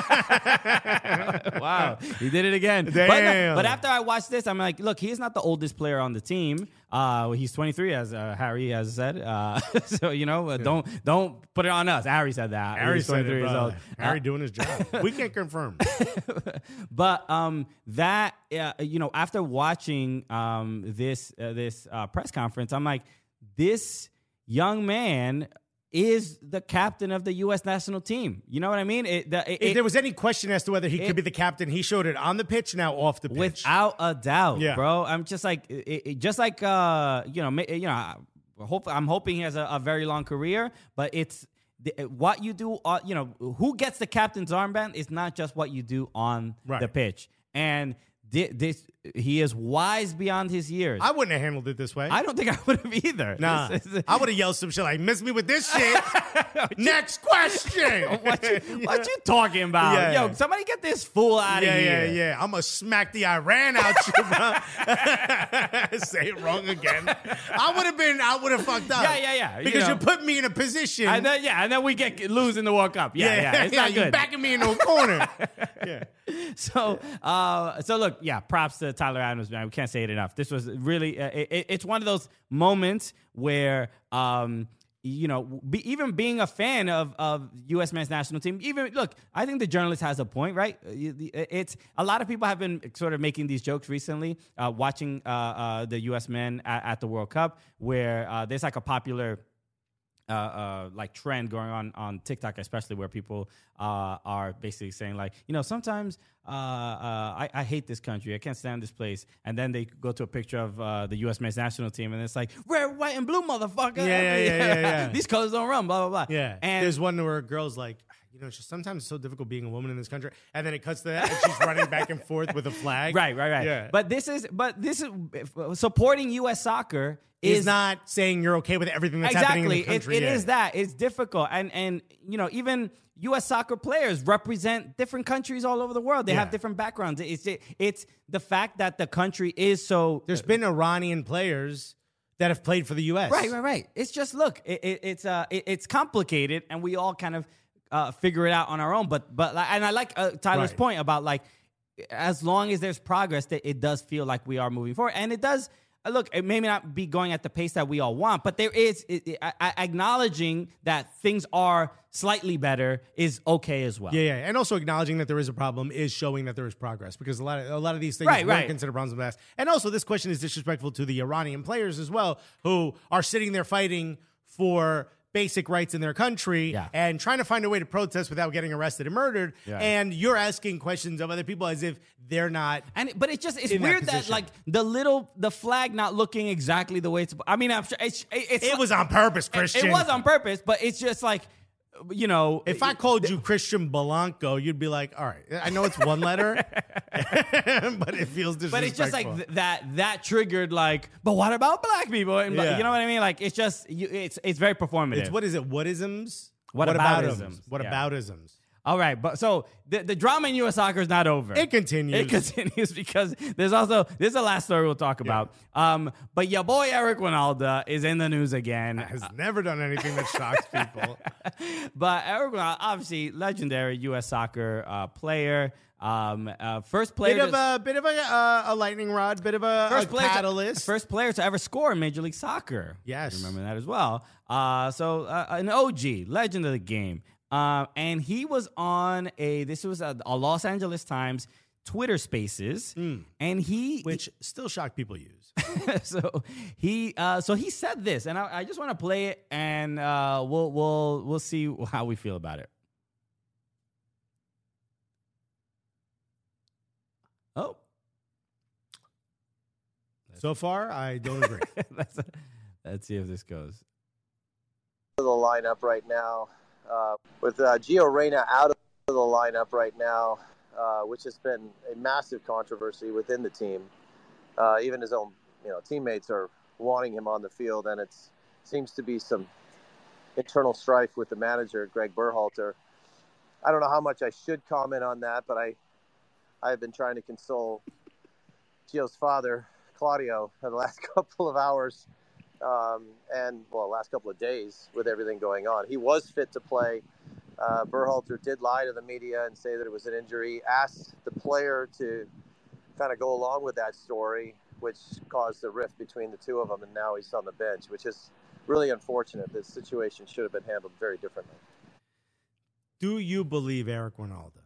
Wow, he did it again. Damn. But after I watched this, I'm like, look, he is not the oldest player on the team. He's 23, as Harry has said. So don't put it on us. Harry said that. Harry he's 23 said it, years old. Harry doing his job. We can't confirm. But after watching this press conference, I'm like, this young man is the captain of the U.S. national team. You know what I mean? If there was any question as to whether he could be the captain, he showed it on the pitch, now off the pitch. Without a doubt, bro. I'm just like, I'm hoping he has a very long career, but it's what you do, who gets the captain's armband is not just what you do on the pitch. And he is wise beyond his years. I wouldn't have handled it this way. I don't think I would have either. Nah, I would have yelled some shit like, miss me with this shit. Next question. What you talking about? Yeah. Yo, somebody get this fool out of here. Yeah. I'm going to smack the Iran out you, bro. Say it wrong again. I would have fucked up. Yeah. Because you put me in a position. And then we lose in the World Cup. Yeah. It's not good. You're backing me into a corner. Yeah. So look, props to Tyler Adams, man. We can't say it enough. This was really, it's one of those moments where, even being a fan of U.S. men's national team, I think the journalist has a point, right? It's a lot of people have been sort of making these jokes recently, watching the U.S. men at the World Cup, where there's like a popular trend going on TikTok, especially, where people are basically saying sometimes I hate this country, I can't stand this place, and then they go to a picture of the U.S. men's national team, and it's like, red, white, and blue, motherfucker. Yeah. These colors don't run, blah blah blah. Yeah, and there's one where a girl's like, sometimes it's so difficult being a woman in this country, and then it cuts to that, and she's running back and forth with a flag. Right. Yeah. But this is supporting U.S. soccer is not saying you're okay with everything that's happening in the country. It is that. It's difficult. And even U.S. soccer players represent different countries all over the world. They have different backgrounds. It's the fact that the country is so... There's been Iranian players that have played for the U.S. Right. It's just, look, it's complicated, and we all kind of figure it out on our own. But and I like Tyler's point about, as long as there's progress, that it does feel like we are moving forward. And it does... Look, it may not be going at the pace that we all want, but there is acknowledging that things are slightly better is okay as well. Yeah, and also acknowledging that there is a problem is showing that there is progress, because a lot of these things weren't considered problems in the past. And also, this question is disrespectful to the Iranian players as well, who are sitting there fighting for basic rights in their country and trying to find a way to protest without getting arrested and murdered. Yeah. And you're asking questions of other people as if they're not. But it's weird that like the flag not looking exactly the way it's. I mean, I'm sure it was on purpose, Christian. It was on purpose, but it's just like. If I called you Christian Blanco, you'd be like, all right, I know it's one letter, but it feels disrespectful. But it's just like that triggered like, but what about black people? And you know what I mean? Like, it's just, it's very performative. What is it? Whatisms? Whataboutisms. Whataboutisms. All right, but so the drama in U.S. soccer is not over. It continues. It continues because there's the last story we'll talk about. But your boy Eric Winalda is in the news again. Has never done anything that shocks people. But Eric Winalda, obviously legendary U.S. soccer player. First player, bit of a lightning rod, bit of a catalyst. First player to ever score in Major League Soccer. Yes, remember that as well. So an OG, legend of the game. And he was on a Los Angeles Times Twitter Spaces, and which still shock people use. so he said this, and I just want to play it, and we'll see how we feel about it. Oh, so far I don't agree. Let's see if this goes. The lineup right now. With Gio Reyna out of the lineup right now, which has been a massive controversy within the team. Even his own, teammates are wanting him on the field, and it seems to be some internal strife with the manager, Greg Berhalter. I don't know how much I should comment on that, but I have been trying to console Gio's father, Claudio, for the last couple of hours. Last couple of days with everything going on. He was fit to play. Berhalter did lie to the media and say that it was an injury, asked the player to kind of go along with that story, which caused a rift between the two of them, and now he's on the bench, which is really unfortunate. This situation should have been handled very differently. Do you believe Eric Winalda?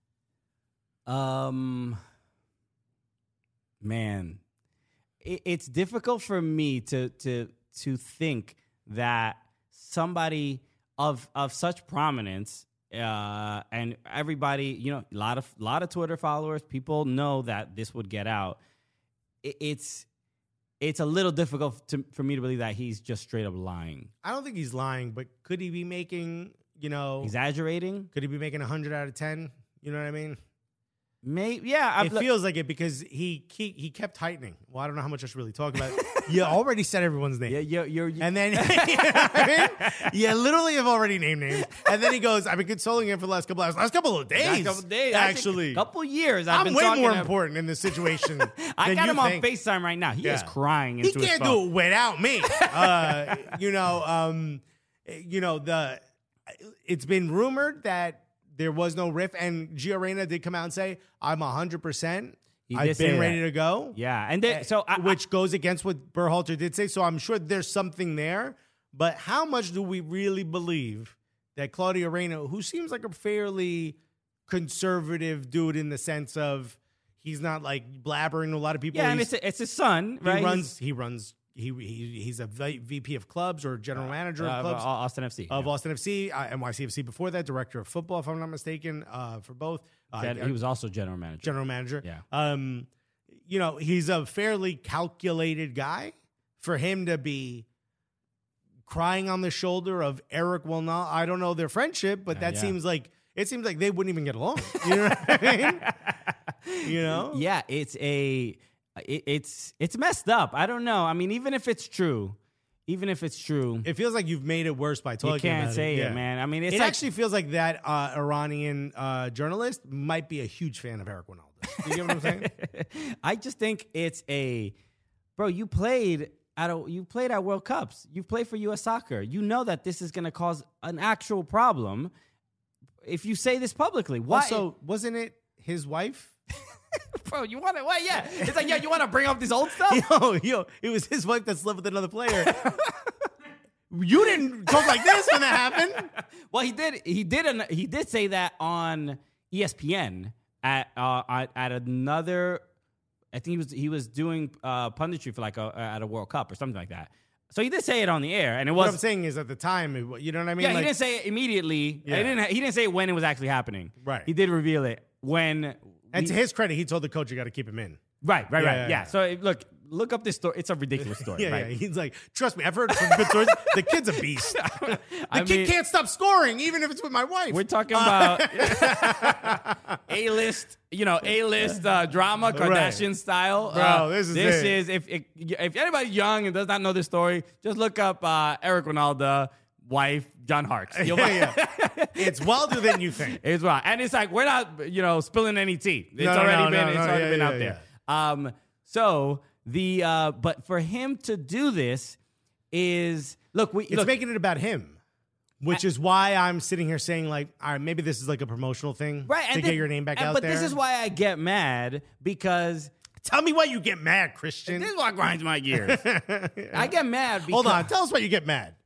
Man, it's difficult for me to think that somebody of such prominence and everybody, a lot of Twitter followers, people know that this would get out. It's a little difficult for me to believe that he's just straight up lying. I don't think he's lying, but could he be making, exaggerating? Could he be making 100 out of 10? You know what I mean? Maybe, yeah. It feels like it because he kept tightening. Well, I don't know how much I should really talk about it. You already said everyone's name. Yeah, you're and then you literally have already named names. And then he goes, I've been consoling him for the last couple hours. Last couple of days, actually. Couple years. I'm way more important in this situation. I got him on FaceTime right now. He is crying into his phone. He can't do it without me. It's been rumored that there was no riff, and Gio Reyna did come out and say, I'm 100%. I've been ready to go. Yeah. And which goes against what Berhalter did say. So I'm sure there's something there. But how much do we really believe that Claudio Reyna, who seems like a fairly conservative dude in the sense of he's not like blabbering to a lot of people. Yeah, and it's his son, right? He's a VP of clubs or general manager of clubs. Austin FC. Austin FC, NYCFC before that, director of football, if I'm not mistaken, for both. He was also general manager. General manager. Yeah. He's a fairly calculated guy. For him to be crying on the shoulder of Eric Winalda, I don't know their friendship, but seems like they wouldn't even get along. You know what I mean? Yeah, it's messed up. I don't know. I mean, even if it's true, it feels like you've made it worse by talking about it. You can't say it, man. I mean, it actually feels like that Iranian journalist might be a huge fan of Eric Winalda. You get what I'm saying? I just think it's bro. You played at World Cups. You've played for U.S. Soccer. You know that this is going to cause an actual problem if you say this publicly. Why? Also, wasn't it his wife? Bro, you want to what? Yeah, it's like you want to bring up this old stuff. Yo, it was his wife that slept with another player. You didn't talk like this when that happened. Well, he did. He did say that on ESPN at another. I think he was doing punditry for at a World Cup or something like that. So he did say it on the air, and it What was. I'm saying is at the time, you know what I mean? Yeah, Like, he didn't say it immediately. Yeah. He didn't say it when it was actually happening. Right. He did reveal it when. and to his credit, he told the coach, you got to keep him in. Right. Yeah. So look up this story. It's a ridiculous story. Yeah, right? yeah. He's like, trust me, I've heard some good stories. The kid's a beast. The kid can't stop scoring, even if it's with my wife. We're talking about A-list, drama, Kardashian style. Bro, this is if anybody's young and does not know this story, just look up Eric Ronaldo, wife, John Harkes. Yeah. It's wilder than you think. It's wild. And it's like, we're not, spilling any tea. It's No, already no, been yeah, out there. So but for him to do this is, It's making it about him, which is why I'm sitting here saying, like, all right, maybe this is like a promotional thing to get your name back out there. But there. this is why I get mad, because Tell me why you get mad, Christian. this is what grinds my gears. I get mad because, Hold on. Tell us why you get mad.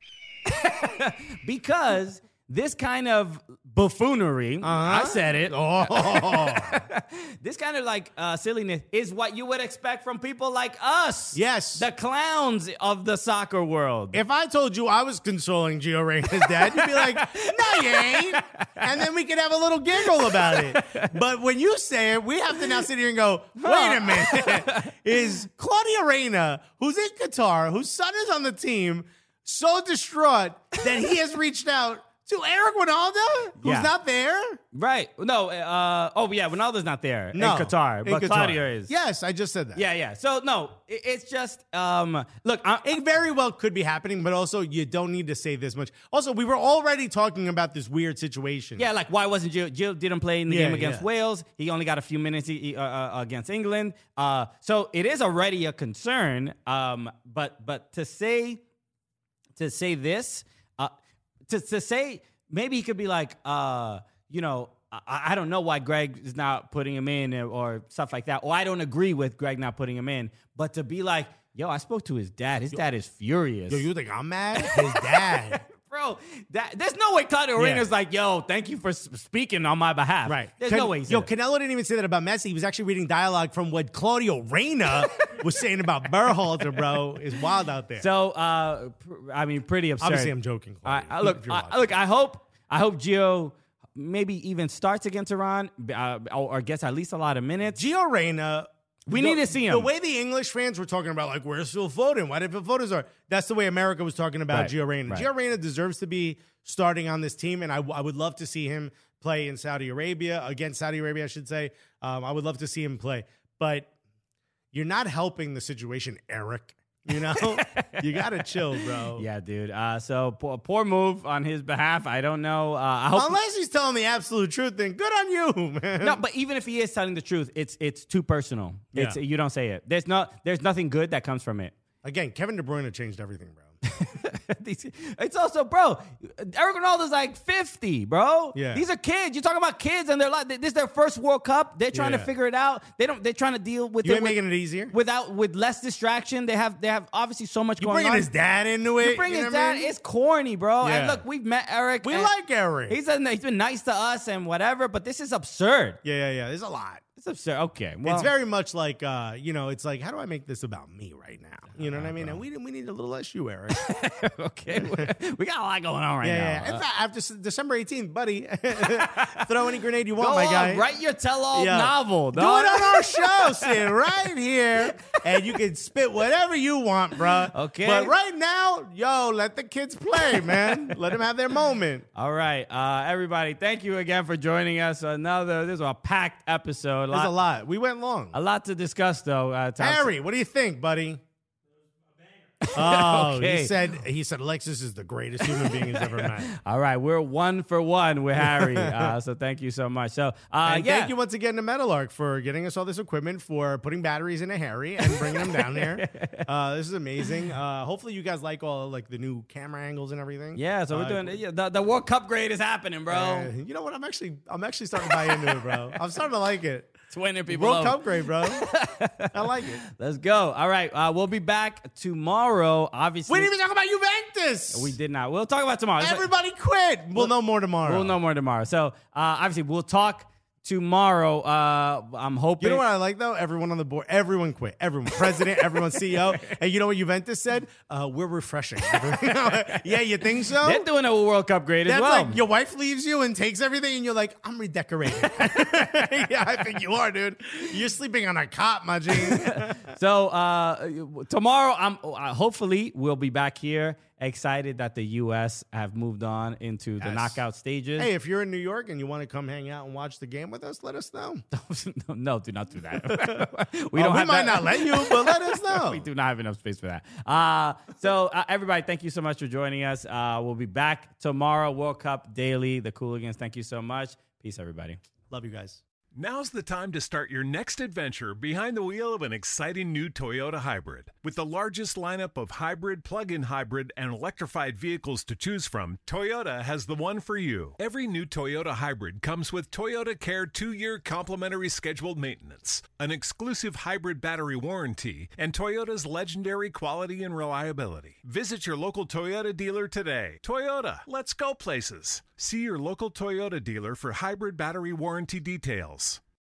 because this kind of buffoonery, I said it. Oh. This kind of like silliness is what you would expect from people like us. Yes. The clowns of the soccer world. If I told you I was consoling Gio Reyna's dad, you'd be like, no, you ain't. And then we could have a little giggle about it. But when you say it, we have to now sit here and go, wait a minute. Is Claudio Reyna, who's in Qatar, whose son is on the team, so distraught that he has reached out to Eric Ronaldo, who's not there? Right. No. Ronaldo's not there in Qatar, but Claudio is. Yes, I just said that. Yeah. So, no, it's just, look. It very well could be happening, but also you don't need to say this much. Also, we were already talking about this weird situation. Yeah, like, why wasn't Gio? Gio didn't play in the game against yeah. Wales. He only got a few minutes against England. So it is already a concern. But to say this, to say maybe he could be like, I don't know why Greg is not putting him in or stuff like that. Or I don't agree with Greg not putting him in. But to be like, yo, I spoke to his dad. His dad is furious. Yo, you think I'm mad? His dad. Bro, there's no way Claudio Reyna's like, yo, thank you for speaking on my behalf. Right. There's no way he said Yo, that. Canelo didn't even say that about Messi. He was actually reading dialogue from what Claudio Reyna was saying about Berhalter, bro. It's wild out there. So, pretty absurd. Obviously, I'm joking. Look, I hope Gio maybe even starts against Iran or gets at least a lot of minutes. Gio Reyna. We need to see him. The way the English fans were talking about, like, where's Phil Foden? Why did Phil Foden start? That's the way America was talking about Gio Reyna. Right. Gio Reyna deserves to be starting on this team, and I would love to see him play in Saudi Arabia, against Saudi Arabia, I should say. I would love to see him play. But you're not helping the situation, Eric. You know? You got to chill, bro. Yeah, dude. So poor move on his behalf. I don't know. I hope Unless he's telling the absolute truth, then good on you, man. No, but even if he is telling the truth, it's too personal. Yeah. You don't say it. There's nothing good that comes from it. Again, Kevin De Bruyne changed everything, bro. It's also, bro, Eric Ronaldo's like 50, bro. Yeah. These are kids. You're talking about kids, and they're like, this is their first World Cup. They're trying to figure it out. They're trying to deal with You it ain't making it easier? with less distraction. They have obviously so much You going on. bringing his dad into it? You bring his know dad. what I mean? It's corny, bro. Yeah. And look, we've met Eric. We and like Eric. He's been nice to us and whatever, but this is absurd. Yeah. There's a lot. It's absurd. Okay, well, It's very much like, it's like, how do I make this about me right now? You know what I mean? And we need a little less you, Eric. okay. We got a lot going on right now. Yeah. In fact, after December 18th, buddy, throw any grenade you want, Go my on, guy. write your tell-all novel. Do it dog. on our show. Sit right here, and you can spit whatever you want, bro. Okay. But right now, let the kids play, man. Let them have their moment. All right, everybody, thank you again for joining us. This was a packed episode. There's a lot. We went long. A lot to discuss, though. Harry, what do you think, buddy? Oh, Okay. he said Alexis is the greatest human being he's ever met. All right, we're 1 for 1 with Harry. So thank you so much. So thank you once again to Metalark for getting us all this equipment, for putting batteries into Harry and bringing them down here. This is amazing. Hopefully you guys like all like the new camera angles and everything. Yeah, so we're doing the World Cup grade is happening, bro. You know what? I'm actually starting to buy into it, bro. I'm starting to like it. 20 people. World Cup grade, bro. I like it. Let's go. All right, we'll be back tomorrow. Obviously, We didn't even talk about Juventus. we did not. We'll talk about tomorrow. Everybody quit. We'll know more tomorrow. We'll know more tomorrow. So obviously, we'll talk tomorrow. I'm hoping. You know what I like though? Everyone on the board, everyone quit. Everyone, president, everyone, CEO. And you know what Juventus said? We're refreshing. Yeah, you think so? They're doing a World Cup great as That's well. like your wife leaves you and takes everything, and you're like, I'm redecorating. Yeah, I think you are, dude. You're sleeping on a cot, my G. So tomorrow, hopefully we'll be back here. Excited that the U.S. have moved on into the knockout stages. Hey, if you're in New York and you want to come hang out and watch the game with us, let us know. No, do not do that. we might not let you, but let us know. We do not have enough space for that. So everybody, thank you so much for joining us. We'll be back tomorrow. World Cup Daily, the Cooligans. Thank you so much. Peace, everybody. Love you guys. Now's the time to start your next adventure behind the wheel of an exciting new Toyota hybrid. With the largest lineup of hybrid, plug-in hybrid, and electrified vehicles to choose from, Toyota has the one for you. Every new Toyota hybrid comes with Toyota Care 2-year complimentary scheduled maintenance, an exclusive hybrid battery warranty, and Toyota's legendary quality and reliability. Visit your local Toyota dealer today. Toyota, let's go places. See your local Toyota dealer for hybrid battery warranty details.